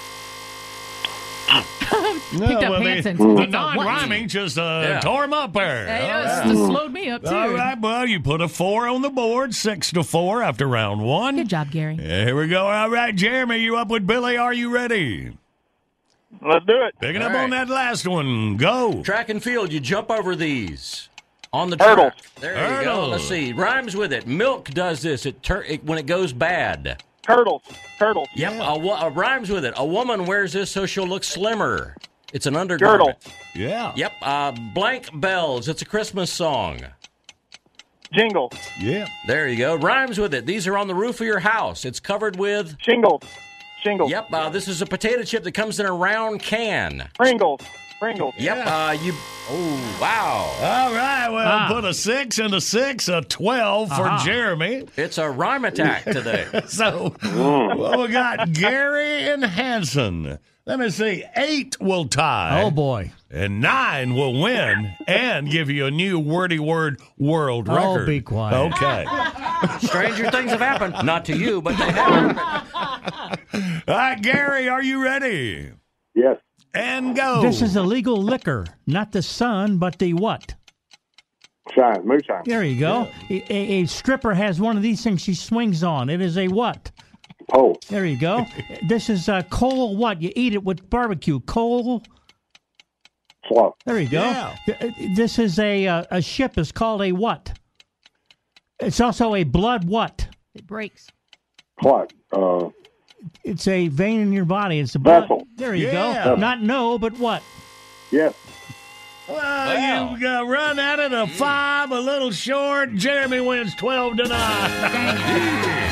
E: No,
G: Picked up
E: well, the,
G: Hanson's.
E: the
G: It's a what?
E: non-rhyming just uh,
F: Yeah.
E: tore him up there.
G: Hey,
E: All
G: it
E: right.
G: just slowed me up, too.
E: All right, well, you put a four on the board, six to four after round one.
G: Good job, Gary.
E: Yeah, here we go. All right, Jeremy, you up with Billy. Are you ready?
M: Let's do it.
E: Picking
F: All
E: up on
F: right.
E: that last one. Go.
F: Track and field, you jump over these. On the
M: Hurdle.
F: track. There you
E: Hurdle.
F: go. Let's see. Rhymes with it. Milk does this it, tur- it when it goes bad.
M: Turtle. Turtle.
F: Yep. A, wo- a rhymes with it. A woman wears this so she'll look slimmer. It's an undergarment.
E: Yeah.
F: Yep. Uh, blank bells. It's a Christmas song.
M: Jingle.
E: Yeah.
F: There you go. Rhymes with it. These are on the roof of your house. It's covered with.
M: Shingle. Shingle.
F: Yep. Uh, this is a potato chip that comes in a round can.
M: Pringles. Pringles.
F: Yep. Uh, you. Oh, wow.
E: All right. Well,
F: Ah.
E: put a six and a six, a twelve for
F: Uh-huh.
E: Jeremy.
F: It's a rhyme attack today.
E: So, well, we got Gary and Hanson. Let me see. Eight will tie.
J: Oh, boy.
E: And nine will win and give you a new wordy word world
J: Oh,
E: record.
J: be quiet.
E: Okay.
F: Stranger things have happened. Not to you, but they have happened.
E: All right, Gary, are you ready?
M: Yes.
E: And go.
J: This is illegal liquor, not the sun, but the what?
M: Shine, moonshine.
J: There you go. A, a, a stripper has one of these things she swings on. It is a what?
M: Pole.
J: There you go. This is a coal what? You eat it with barbecue. Coal.
M: Slop.
J: There you go.
E: Yeah.
J: Th- This is a uh, a ship is called a what? It's also a blood what?
G: It breaks.
M: Clot. Uh,
J: It's a vein in your body. It's a blood.
M: Vessel.
J: There you
E: Yeah.
J: go. Not no, but what?
M: yes.
E: Well,
F: Wow.
E: you got run at it a five, a little short. Jeremy wins twelve to nine.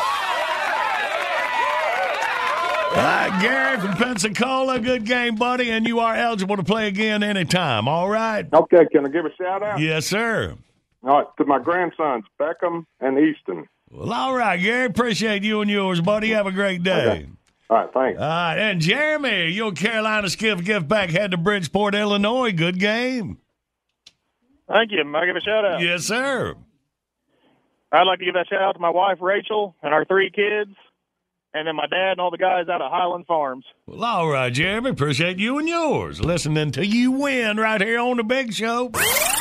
E: All right, Gary from Pensacola, good game, buddy, and you are eligible to play again anytime, all right?
M: Okay, can I give a shout out?
E: Yes, sir.
M: All right, to my grandsons, Beckham and Easton.
E: Well, all right, Gary, appreciate you and yours, buddy. Have a great day.
M: Okay. All right, thanks.
E: All right, and Jeremy, your Carolina Skiff gift back head to Bridgeport, Illinois. Good game.
M: Thank you. May I give a shout out?
E: Yes, sir.
M: I'd like to give a shout out to my wife, Rachel, and our three kids, and then my dad and all the guys out at Highland Farms.
E: Well, all right, Jeremy, appreciate you and yours. Listening to you win right here on the Big Show.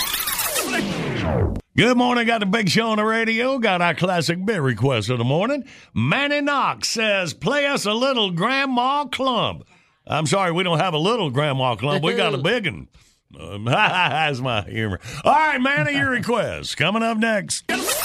E: Good morning. Got the Big Show on the radio. Got our classic bit request of the morning. Manny Knox says, play us a little Grandma Clump. I'm sorry, we don't have a little Grandma Clump. We got a big one. Um, that's my humor. All right, Manny, your request. Coming up next.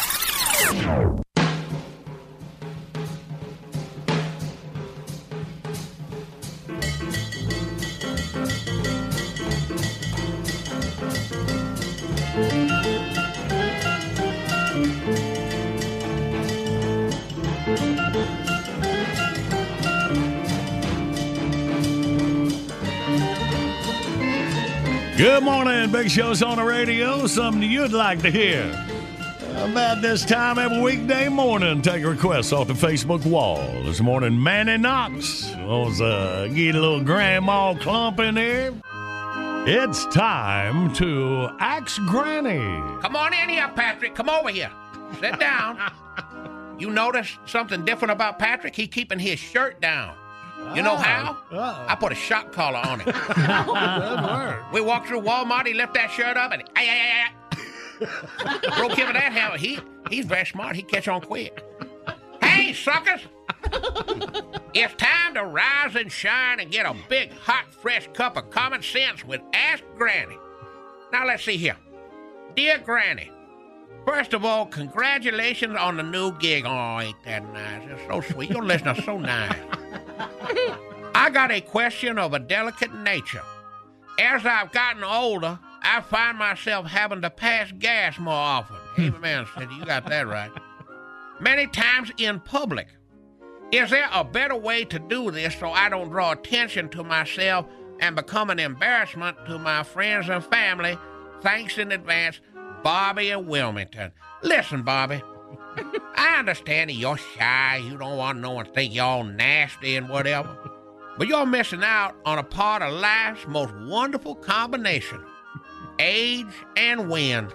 E: Good morning, Big Show's on the radio. Something you'd like to hear. About this time every weekday morning, take requests off the Facebook wall. This morning, Manny Knox wants to get a little Grandma Clump in here. It's time to ask Granny.
K: Come on in here, Patrick. Come over here. Sit down. You notice something different about Patrick? He keeping his shirt down. You know how?
E: Oh.
K: I put a shock collar on it.
E: Good work.
K: We walked through Walmart. He lifted that shirt up and ay, ay, ay, ay. Broke him with that hammer. He, he's very smart. He catch on quick. Hey, suckers. It's time to rise and shine and get a big, hot, fresh cup of common sense with Ask Granny. Now, let's see here. Dear Granny, first of all, congratulations on the new gig. Oh, ain't that nice? It's so sweet. Your listeners so nice. I got a question of a delicate nature. As I've gotten older, I find myself having to pass gas more often. Amen, Cindy, you got that right. Many times in public. Is there a better way to do this so I don't draw attention to myself and become an embarrassment to my friends and family? Thanks in advance, Bobby in Wilmington. Listen, Bobby, I understand that you're shy, you don't want no one to think you're all nasty and whatever, but you're missing out on a part of life's most wonderful combination, age and wind.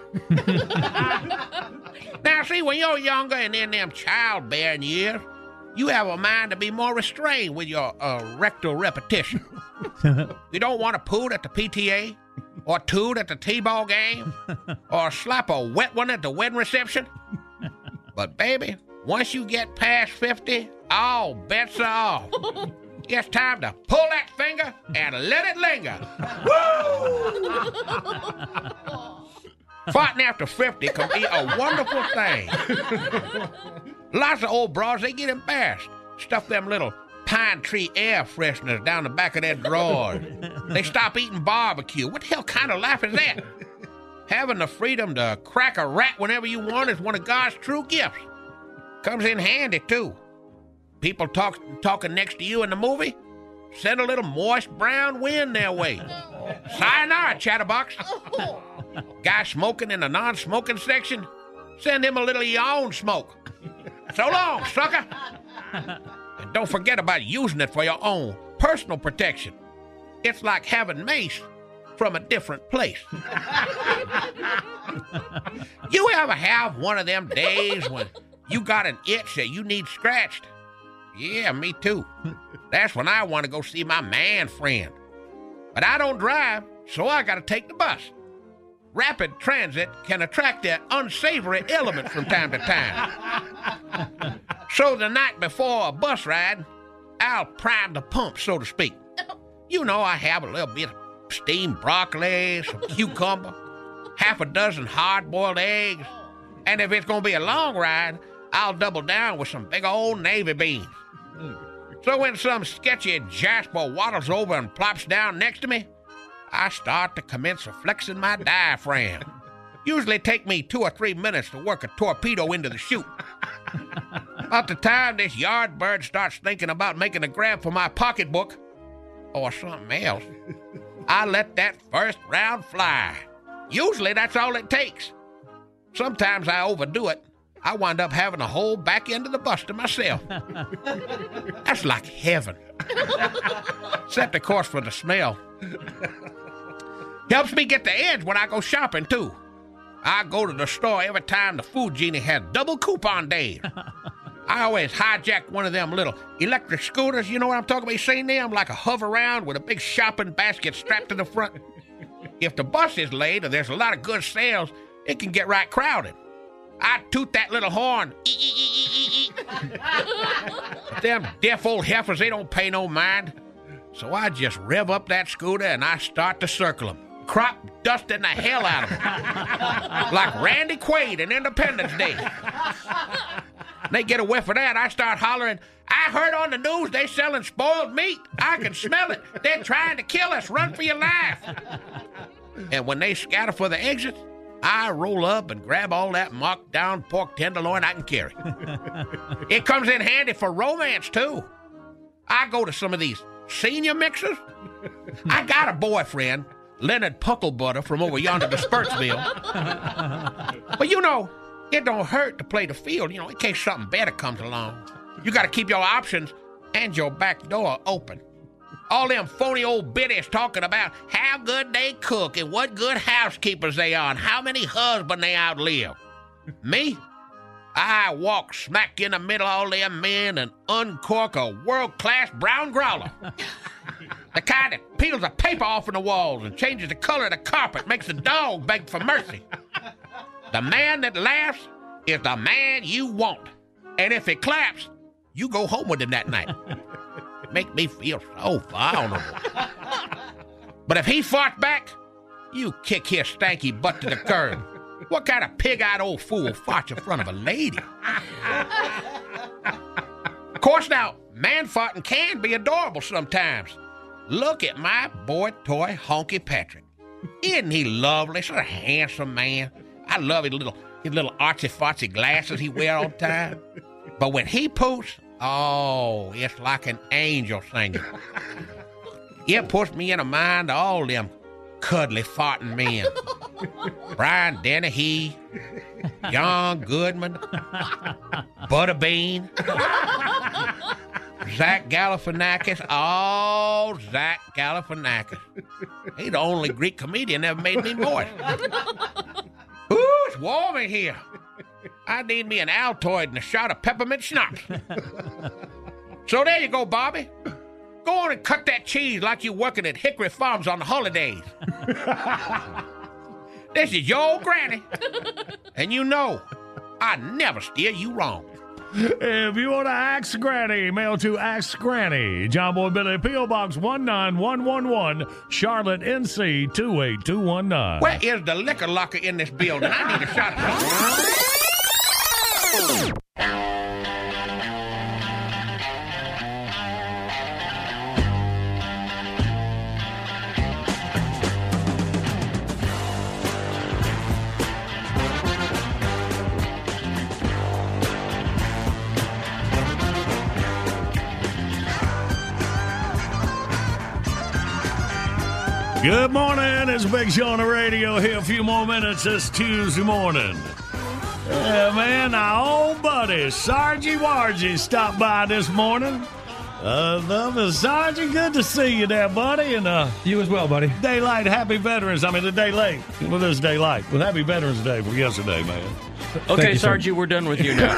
K: Now, see, when you're younger and in them childbearing years, you have a mind to be more restrained with your uh, rectal repetition. You don't want to poot at the P T A, or toot at the T-ball game, or slap a wet one at the wedding reception. But, baby, once you get past fifty, all bets are off. It's time to pull that finger and let it linger. Woo! Fighting after fifty can be a wonderful thing. Lots of old broads, they get embarrassed. Stuff them little pine tree air fresheners down the back of their drawers. They stop eating barbecue. What the hell kind of life is that? Having the freedom to crack a rat whenever you want is one of God's true gifts. Comes in handy, too. People talk, talking next to you in the movie, send a little moist brown wind their way. Sayonara, chatterbox. Guy smoking in the non-smoking section, send him a little of your own smoke. So long, sucker. And don't forget about using it for your own personal protection. It's like having mace from a different place. You ever have one of them days when you got an itch that you need scratched? Yeah, me too. That's when I want to go see my man friend. But I don't drive, so I got to take the bus. Rapid transit can attract that unsavory element from time to time. So the night before a bus ride, I'll prime the pump, so to speak. You know, I have a little bit of steamed broccoli, some cucumber, half a dozen hard-boiled eggs, and if it's going to be a long ride, I'll double down with some big old navy beans. So when some sketchy Jasper waddles over and plops down next to me, I start to commence flexing my diaphragm. Usually take me two or three minutes to work a torpedo into the chute. About the time this yard bird starts thinking about making a grab for my pocketbook or something else, I let that first round fly. Usually that's all it takes. Sometimes I overdo it. I wind up having the whole back end of the bus to myself. That's like heaven. Except, of course, for the smell. Helps me get the edge when I go shopping, too. I go to the store every time the food genie has double coupon days. I always hijack one of them little electric scooters. You know what I'm talking about? You seen them? Like a hover around with a big shopping basket strapped to the front. If the bus is late or there's a lot of good sales, it can get right crowded. I toot that little horn. Them deaf old heifers, they don't pay no mind. So I just rev up that scooter and I start to circle them. Crop dusting the hell out of them. Like Randy Quaid in Independence Day. They get a whiff of that, I start hollering, I heard on the news they selling spoiled meat. I can smell it. They're trying to kill us. Run for your life. And when they scatter for the exit, I roll up and grab all that marked down pork tenderloin I can carry. It comes in handy for romance, too. I go to some of these senior mixers. I got a boyfriend, Leonard Pucklebutter from over yonder to Spurtsville. But you know, it don't hurt to play the field, you know, in case something better comes along. You got to keep your options and your back door open. All them phony old biddies talking about how good they cook and what good housekeepers they are and how many husbands they outlive. Me? I walk smack in the middle of all them men and uncork a world-class brown growler. The kind that peels the paper off in the walls and changes the color of the carpet, makes the dog beg for mercy. The man that laughs is the man you want. And if it claps, you go home with him that night. Make me feel so vulnerable. But if he farts back, you kick his stanky butt to the curb. What kind of pig-eyed old fool farts in front of a lady? Of course, now, man farting can be adorable sometimes. Look at my boy toy, Honky Patrick. Isn't he lovely? Such a handsome man. I love his little his little artsy-fartsy glasses he wear all the time. But when he poops, oh, it's like an angel singing. It puts me in the mind of all them cuddly farting men. Brian Dennehy, John Goodman, Butterbean, Zach Galifianakis. Oh, Zach Galifianakis. He's the only Greek comedian that ever made me moist. Ooh, it's warm in here. I need me an Altoid and a shot of peppermint schnapps. So there you go, Bobby. Go on and cut that cheese like you're working at Hickory Farms on the holidays. This is your old granny. And you know, I never steer you wrong.
E: If you want to ask Granny, mail to Ask Granny, John Boy Billy, P O Box one nine one one one, Charlotte, N C two eight two one nine.
K: Where is the liquor locker in this building? I need a shot of
E: Good morning. It's Big Show on the radio here. A few more minutes this Tuesday morning. Yeah, man, our old buddy, Sargy Wargy, stopped by this morning. Uh, love is Sergeant. Good to see you there, buddy. And uh,
N: you as well, buddy.
E: Daylight, happy veterans. I mean, the day late. Well, this daylight. Well, happy Veterans Day for yesterday, man.
F: Okay, Sergeant, we're done with you now.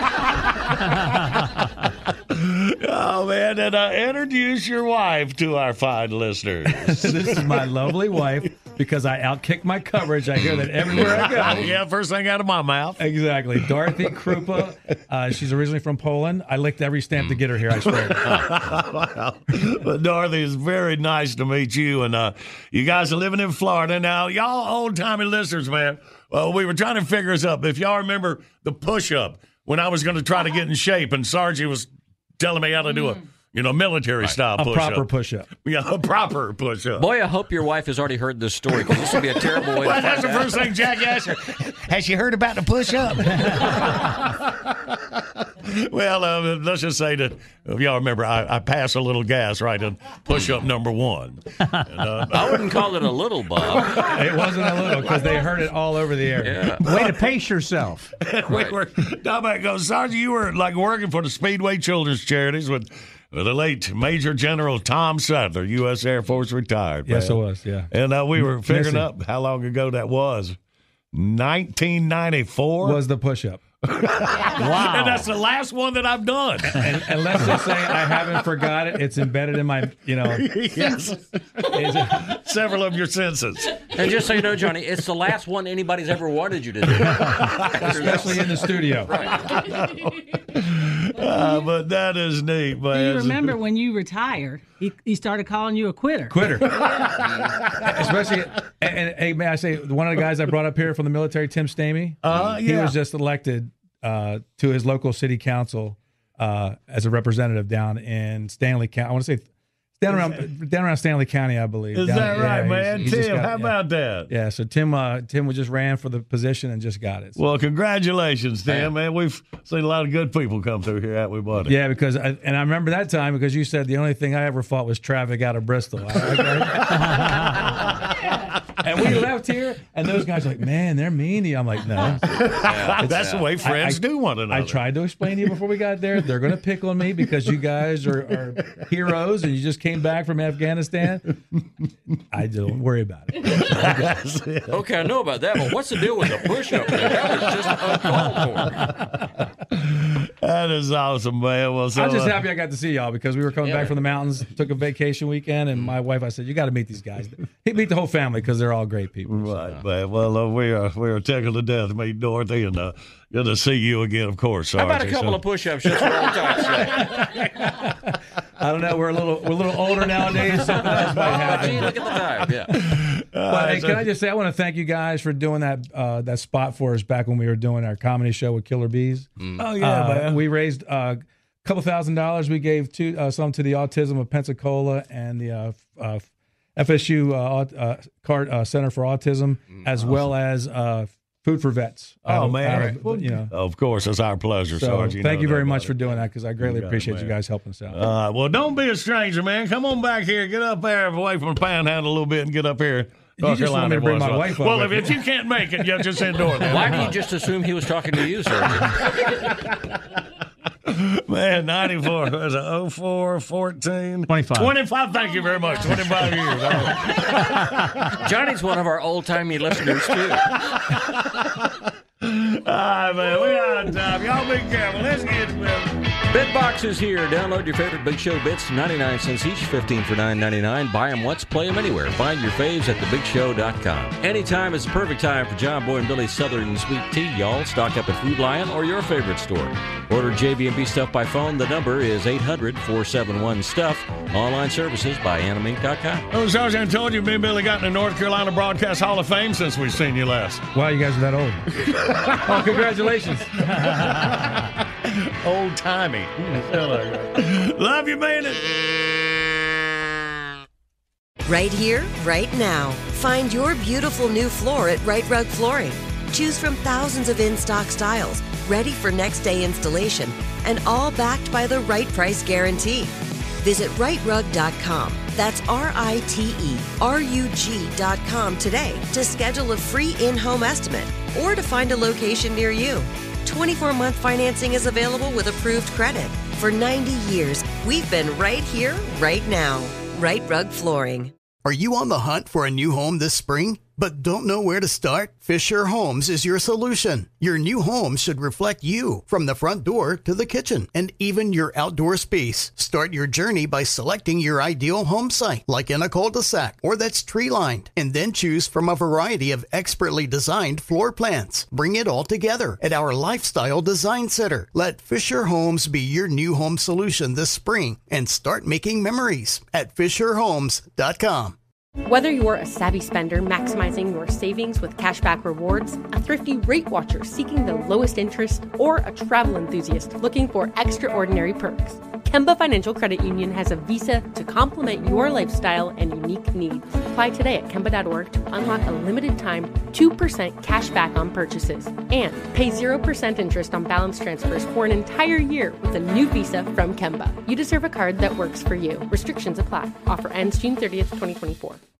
E: Oh, man, and uh, introduce your wife to our fine listeners.
N: This is my lovely wife, because I outkick my coverage. I hear that everywhere I go.
E: Yeah, first thing out of my mouth.
N: Exactly. Dorothy Krupa. Uh, she's originally from Poland. I licked every stamp to get her here, I swear.
E: Wow. But Dorothy, it's very nice to meet you. And uh, you guys are living in Florida. Now, y'all old-timey listeners, man, well, we were trying to figure this up. If y'all remember the push-up when I was going to try to get in shape and Sargy was telling me how to do a, you know, military-style
N: A
E: push-up.
N: proper push-up.
E: Yeah, a proper push-up.
F: Boy, I hope your wife has already heard this story, because this would be a terrible way
E: Well,
F: to
E: that's
F: find
E: the
F: out.
E: first thing Jack asked her. Has she heard about the push-up? Well, uh, let's just say that, if y'all remember, I, I passed a little gas right on push-up number one. And, uh,
F: I wouldn't call it a little, Bob.
N: It wasn't a little, because they heard it all over the area.
F: Yeah.
J: Way to pace yourself.
E: we were, Dominic goes, Sergeant, you were like working for the Speedway Children's Charities with, with the late Major General Tom Sadler, U S Air Force retired.
N: Yes,
E: man.
N: I was, yeah.
E: And uh, we were figuring
N: Missing.
E: up how long ago that was. nineteen ninety-four
N: Was the push-up.
E: Wow. And that's the last one that I've done.
N: And, and let's just say I haven't forgot it. It's embedded in my, you know.
E: Yes. Several of your senses.
F: And just so you know, Johnny, it's the last one anybody's ever wanted you to do.
N: Especially in the studio.
E: Uh, but that is neat,
O: Do
E: man.
O: you remember when you retired, he, he started calling you a quitter?
N: Quitter. Especially, and, and hey, may I say, one of the guys I brought up here from the military, Tim Stamey,
E: Uh,
N: he
E: yeah.
N: was just elected uh, to his local city council uh, as a representative down in Stanley County. I want to say down around down around Stanley County, I believe.
E: Is
N: Down-
E: that
N: yeah,
E: right,
N: he's-
E: man?
N: he's just
E: Tim,
N: got-
E: how
N: yeah.
E: about that?
N: Yeah, so Tim uh, Tim was just ran for the position and just got it. So-
E: Well, congratulations, Tim, man. We've seen a lot of good people come through here, haven't we, buddy?
N: Yeah, because I, and I remember that time because you said the only thing I ever fought was traffic out of Bristol. I- I- and we left here, and those guys are like, man, they're mean to you. I'm like, no,
E: That's the way friends
N: I- I-
E: do one another.
N: I tried to explain to you before we got there. They're going to pick on me because you guys are, are heroes and you just came back from Afghanistan. I don't worry about it.
E: That's it.
F: Okay, I know about that, but what's the deal with the push-up? That was just uncalled for.
E: That is awesome, man. Well, so,
N: I'm just
E: uh,
N: happy I got to see y'all because we were coming
F: Yeah.
N: back from the mountains, took a vacation weekend, and my wife, I said, you got to meet these guys. He meet the whole family because they're all great people.
E: Right, man. Well, uh, we are we are tickled to death to meet Dorothy, and uh, good to see you again, of course.
F: How about a
E: Sergeant.
F: couple
E: So-
F: of push-ups just for old time's sake?
N: I don't know. We're a little we're a little older nowadays. Something else might
F: Oh,
N: happen.
F: gee, look at the time. Yeah.
N: But hey, can I just say I want to thank you guys for doing that uh, that spot for us back when we were doing our comedy show with Killer Bees.
E: Oh, yeah,
N: Uh,
E: man.
N: We raised uh, a couple thousand dollars. We gave two, uh, some to the Autism of Pensacola and the uh, uh, F S U uh, Aut- uh, Card uh, Center for Autism, as well as uh, Food for Vets.
E: Oh,
N: Out of-
E: man.
N: out of, you know.
E: Of course, it's our pleasure,
N: So
E: Sergeant.
N: thank
E: know
N: you very
E: that,
N: much
E: buddy.
N: for doing that because I greatly
E: You got it,
N: appreciate
E: man.
N: you guys helping us out.
E: Uh, well, don't be a stranger, man. Come on back here. Get up there away from the panhandle a little bit and get up here.
N: You just want me to bring my wife up
E: Well,
N: with
E: if, if
N: you.
E: you can't make it, you just endure it.
F: Why do you just assume he was talking to you, Sergeant?
E: Man, ninety-four. Was it oh four, fourteen?
J: twenty-five.
E: twenty-five, thank you very much. twenty-five years.
F: Johnny's one of our old-timey listeners, too.
E: All right, man. We out of time. Y'all be careful. Let's get to
F: Bitbox is here. Download your favorite Big Show bits, ninety-nine cents each, fifteen for nine ninety-nine. Buy them once, play them anywhere. Find your faves at the big show dot com. Anytime is the perfect time for John Boy and Billy's Southern Sweet Tea, y'all. Stock up at Food Lion or your favorite store. Order J B and B stuff by phone. The number is eight hundred, four seven one, STUFF. Online services by animink dot com.
E: Oh, Sergeant, I told you me and Billy got in the North Carolina Broadcast Hall of Fame since we've seen you last.
N: Wow, you guys are that old. Oh, congratulations.
E: Old timey. Love you, man.
A: Right here, right now. Find your beautiful new floor at Right Rug Flooring. Choose from thousands of in-stock styles, ready for next day installation, and all backed by the right price guarantee. Visit right rug dot com. That's R I T E R U G dot com today to schedule a free in-home estimate or to find a location near you. twenty-four month financing is available with approved credit. For ninety years, we've been right here, right now. Right Rug Flooring.
D: Are you on the hunt for a new home this spring, but don't know where to start? Fisher Homes is your solution. Your new home should reflect you, from the front door to the kitchen, and even your outdoor space. Start your journey by selecting your ideal home site, like in a cul-de-sac or that's tree-lined, and then choose from a variety of expertly designed floor plans. Bring it all together at our Lifestyle Design Center. Let Fisher Homes be your new home solution this spring and start making memories at fisher homes dot com.
P: Whether you're a savvy spender maximizing your savings with cashback rewards, a thrifty rate watcher seeking the lowest interest, or a travel enthusiast looking for extraordinary perks, Kemba Financial Credit Union has a visa to complement your lifestyle and unique needs. Apply today at kemba dot org to unlock a limited time two percent cash back on purchases and pay zero percent interest on balance transfers for an entire year with a new visa from Kemba. You deserve a card that works for you. Restrictions apply. Offer ends June thirtieth, twenty twenty-four.